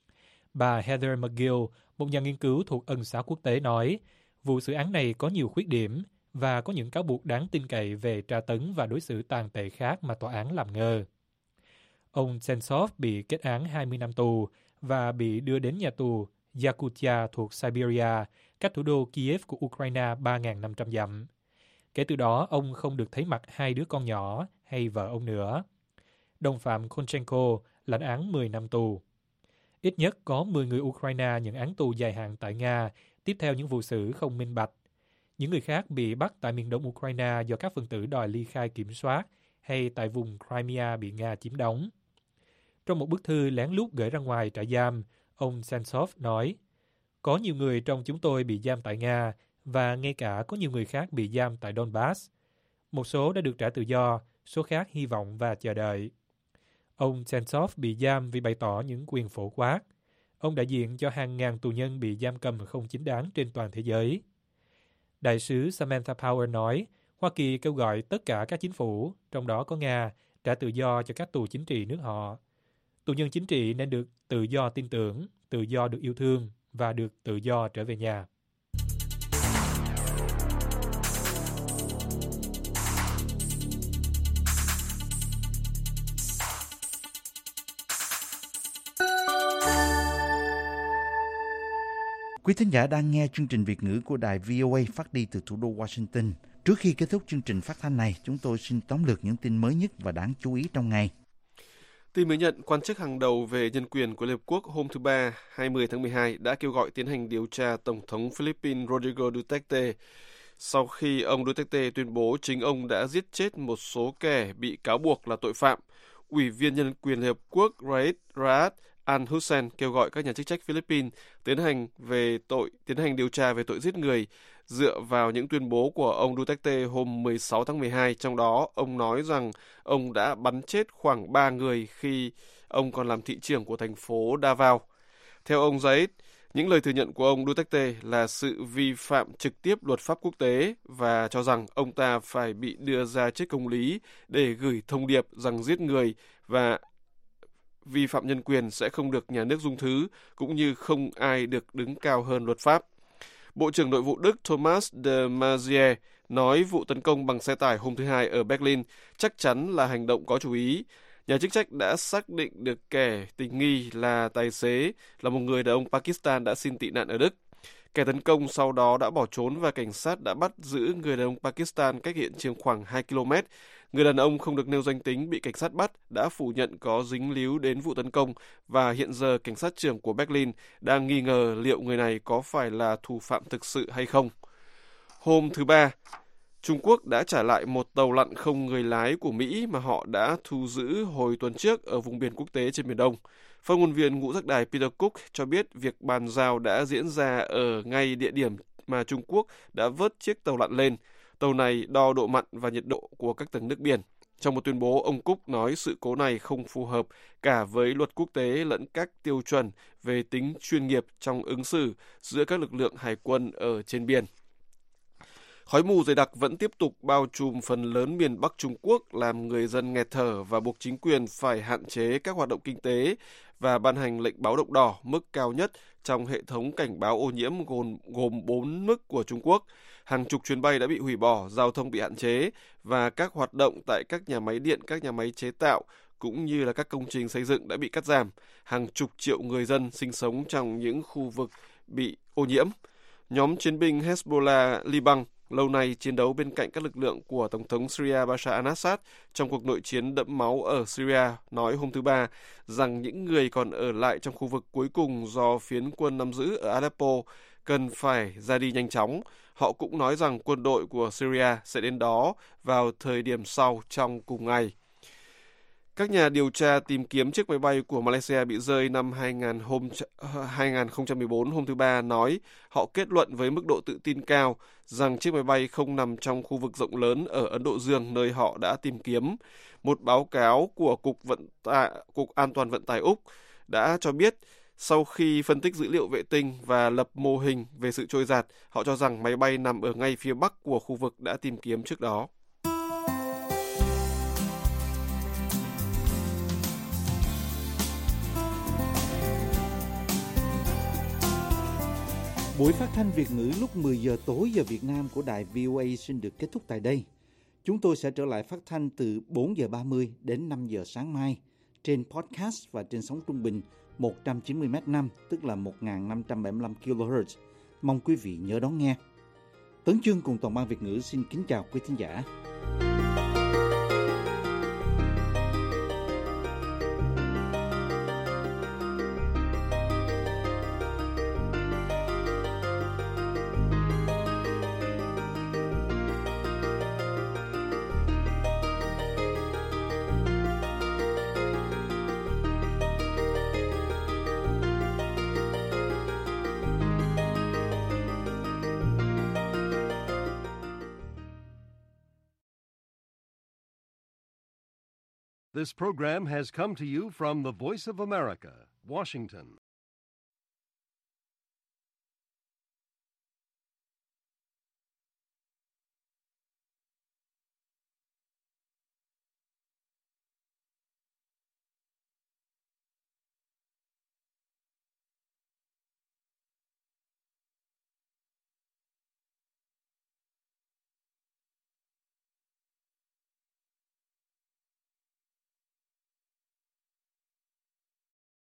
Speaker 18: Bà Heather McGill, một nhà nghiên cứu thuộc ân xá quốc tế nói, vụ xử án này có nhiều khuyết điểm và có những cáo buộc đáng tin cậy về tra tấn và đối xử tàn tệ khác mà tòa án làm ngơ. Ông Sentsov bị kết án 20 năm tù và bị đưa đến nhà tù Yakutia thuộc Siberia, cách thủ đô Kiev của Ukraine 3.500 dặm. Kể từ đó, ông không được thấy mặt hai đứa con nhỏ hay vợ ông nữa. Đồng phạm Kolchenko lãnh án 10 năm tù. Ít nhất có 10 người Ukraine nhận án tù dài hạn tại Nga, tiếp theo những vụ xử không minh bạch. Những người khác bị bắt tại miền đông Ukraine do các phần tử đòi ly khai kiểm soát hay tại vùng Crimea bị Nga chiếm đóng. Trong một bức thư lén lút gửi ra ngoài trại giam, ông Sentsov nói, có nhiều người trong chúng tôi bị giam tại Nga và ngay cả có nhiều người khác bị giam tại Donbass. Một số đã được trả tự do, số khác hy vọng và chờ đợi. Ông Sentsov bị giam vì bày tỏ những quyền phổ quát. Ông đại diện cho hàng ngàn tù nhân bị giam cầm không chính đáng trên toàn thế giới. Đại sứ Samantha Power nói, Hoa Kỳ kêu gọi tất cả các chính phủ, trong đó có Nga, trả tự do cho các tù chính trị nước họ. Tù nhân chính trị nên được tự do tin tưởng, tự do được yêu thương và được tự do trở về nhà.
Speaker 3: Quý thính giả đang nghe chương trình Việt ngữ của đài VOA phát đi từ thủ đô Washington. Trước khi kết thúc chương trình phát thanh này, chúng tôi xin tóm lược những tin mới nhất và đáng chú ý trong ngày.
Speaker 4: Tin mới nhận, quan chức hàng đầu về nhân quyền của Liên Hợp Quốc hôm thứ Ba, 20 tháng 12 đã kêu gọi tiến hành điều tra Tổng thống Philippines Rodrigo Duterte sau khi ông Duterte tuyên bố chính ông đã giết chết một số kẻ bị cáo buộc là tội phạm. Ủy viên nhân quyền Liên Hợp Quốc Raad Al-Hussein kêu gọi các nhà chức trách Philippines tiến hành điều tra về tội giết người dựa vào những tuyên bố của ông Duterte hôm 16 tháng 12. Trong đó, ông nói rằng ông đã bắn chết khoảng 3 người khi ông còn làm thị trưởng của thành phố Davao. Theo ông Zaid, những lời thừa nhận của ông Duterte là sự vi phạm trực tiếp luật pháp quốc tế và cho rằng ông ta phải bị đưa ra trước công lý để gửi thông điệp rằng giết người và vi phạm nhân quyền sẽ không được nhà nước dung thứ, cũng như không ai được đứng cao hơn luật pháp. Bộ trưởng Nội vụ Đức Thomas de Maizière nói vụ tấn công bằng xe tải hôm thứ Hai ở Berlin chắc chắn là hành động có chủ ý. Nhà chức trách đã xác định được kẻ tình nghi là tài xế, là một người đàn ông Pakistan đã xin tị nạn ở Đức. Kẻ tấn công sau đó đã bỏ trốn và cảnh sát đã bắt giữ người đàn ông Pakistan cách hiện trường khoảng 2 km. Người đàn ông không được nêu danh tính bị cảnh sát bắt đã phủ nhận có dính líu đến vụ tấn công và hiện giờ cảnh sát trưởng của Berlin đang nghi ngờ liệu người này có phải là thủ phạm thực sự hay không. Hôm thứ Ba, Trung Quốc đã trả lại một tàu lặn không người lái của Mỹ mà họ đã thu giữ hồi tuần trước ở vùng biển quốc tế trên Biển Đông. Phát ngôn viên ngũ giác đài Peter Cook cho biết việc bàn giao đã diễn ra ở ngay địa điểm mà Trung Quốc đã vớt chiếc tàu lặn lên. Tàu này đo độ mặn và nhiệt độ của các tầng nước biển. Trong một tuyên bố, ông Cook nói sự cố này không phù hợp cả với luật quốc tế lẫn các tiêu chuẩn về tính chuyên nghiệp trong ứng xử giữa các lực lượng hải quân ở trên biển. Khói mù dày đặc vẫn tiếp tục bao trùm phần lớn miền Bắc Trung Quốc, làm người dân nghẹt thở và buộc chính quyền phải hạn chế các hoạt động kinh tế và ban hành lệnh báo động đỏ mức cao nhất trong hệ thống cảnh báo ô nhiễm gồm 4 mức của Trung Quốc. Hàng chục chuyến bay đã bị hủy bỏ, giao thông bị hạn chế và các hoạt động tại các nhà máy điện, các nhà máy chế tạo cũng như là các công trình xây dựng đã bị cắt giảm. Hàng chục triệu người dân sinh sống trong những khu vực bị ô nhiễm. Nhóm chiến binh Hezbollah Liban lâu nay chiến đấu bên cạnh các lực lượng của Tổng thống Syria Bashar al-Assad trong cuộc nội chiến đẫm máu ở Syria nói hôm thứ Ba rằng những người còn ở lại trong khu vực cuối cùng do phiến quân nắm giữ ở Aleppo cần phải ra đi nhanh chóng. Họ cũng nói rằng quân đội của Syria sẽ đến đó vào thời điểm sau trong cùng ngày. Các nhà điều tra tìm kiếm chiếc máy bay của Malaysia bị rơi năm 2014 hôm thứ Ba nói họ kết luận với mức độ tự tin cao rằng chiếc máy bay không nằm trong khu vực rộng lớn ở Ấn Độ Dương nơi họ đã tìm kiếm. Một báo cáo của Cục An toàn Vận tải Úc đã cho biết sau khi phân tích dữ liệu vệ tinh và lập mô hình về sự trôi dạt, họ cho rằng máy bay nằm ở ngay phía bắc của khu vực đã tìm kiếm trước đó.
Speaker 3: Buổi phát thanh Việt ngữ lúc 10 giờ tối giờ Việt Nam của đài VOA xin được kết thúc tại đây. Chúng tôi sẽ trở lại phát thanh từ 4 giờ 30 đến 5 giờ sáng mai trên podcast và trên sóng trung bình 190 m5, tức là 1.575 kHz. Mong quý vị nhớ đón nghe. Tấn Chương cùng toàn ban Việt ngữ xin kính chào quý thính giả.
Speaker 1: This program has come to you from the Voice of America, Washington.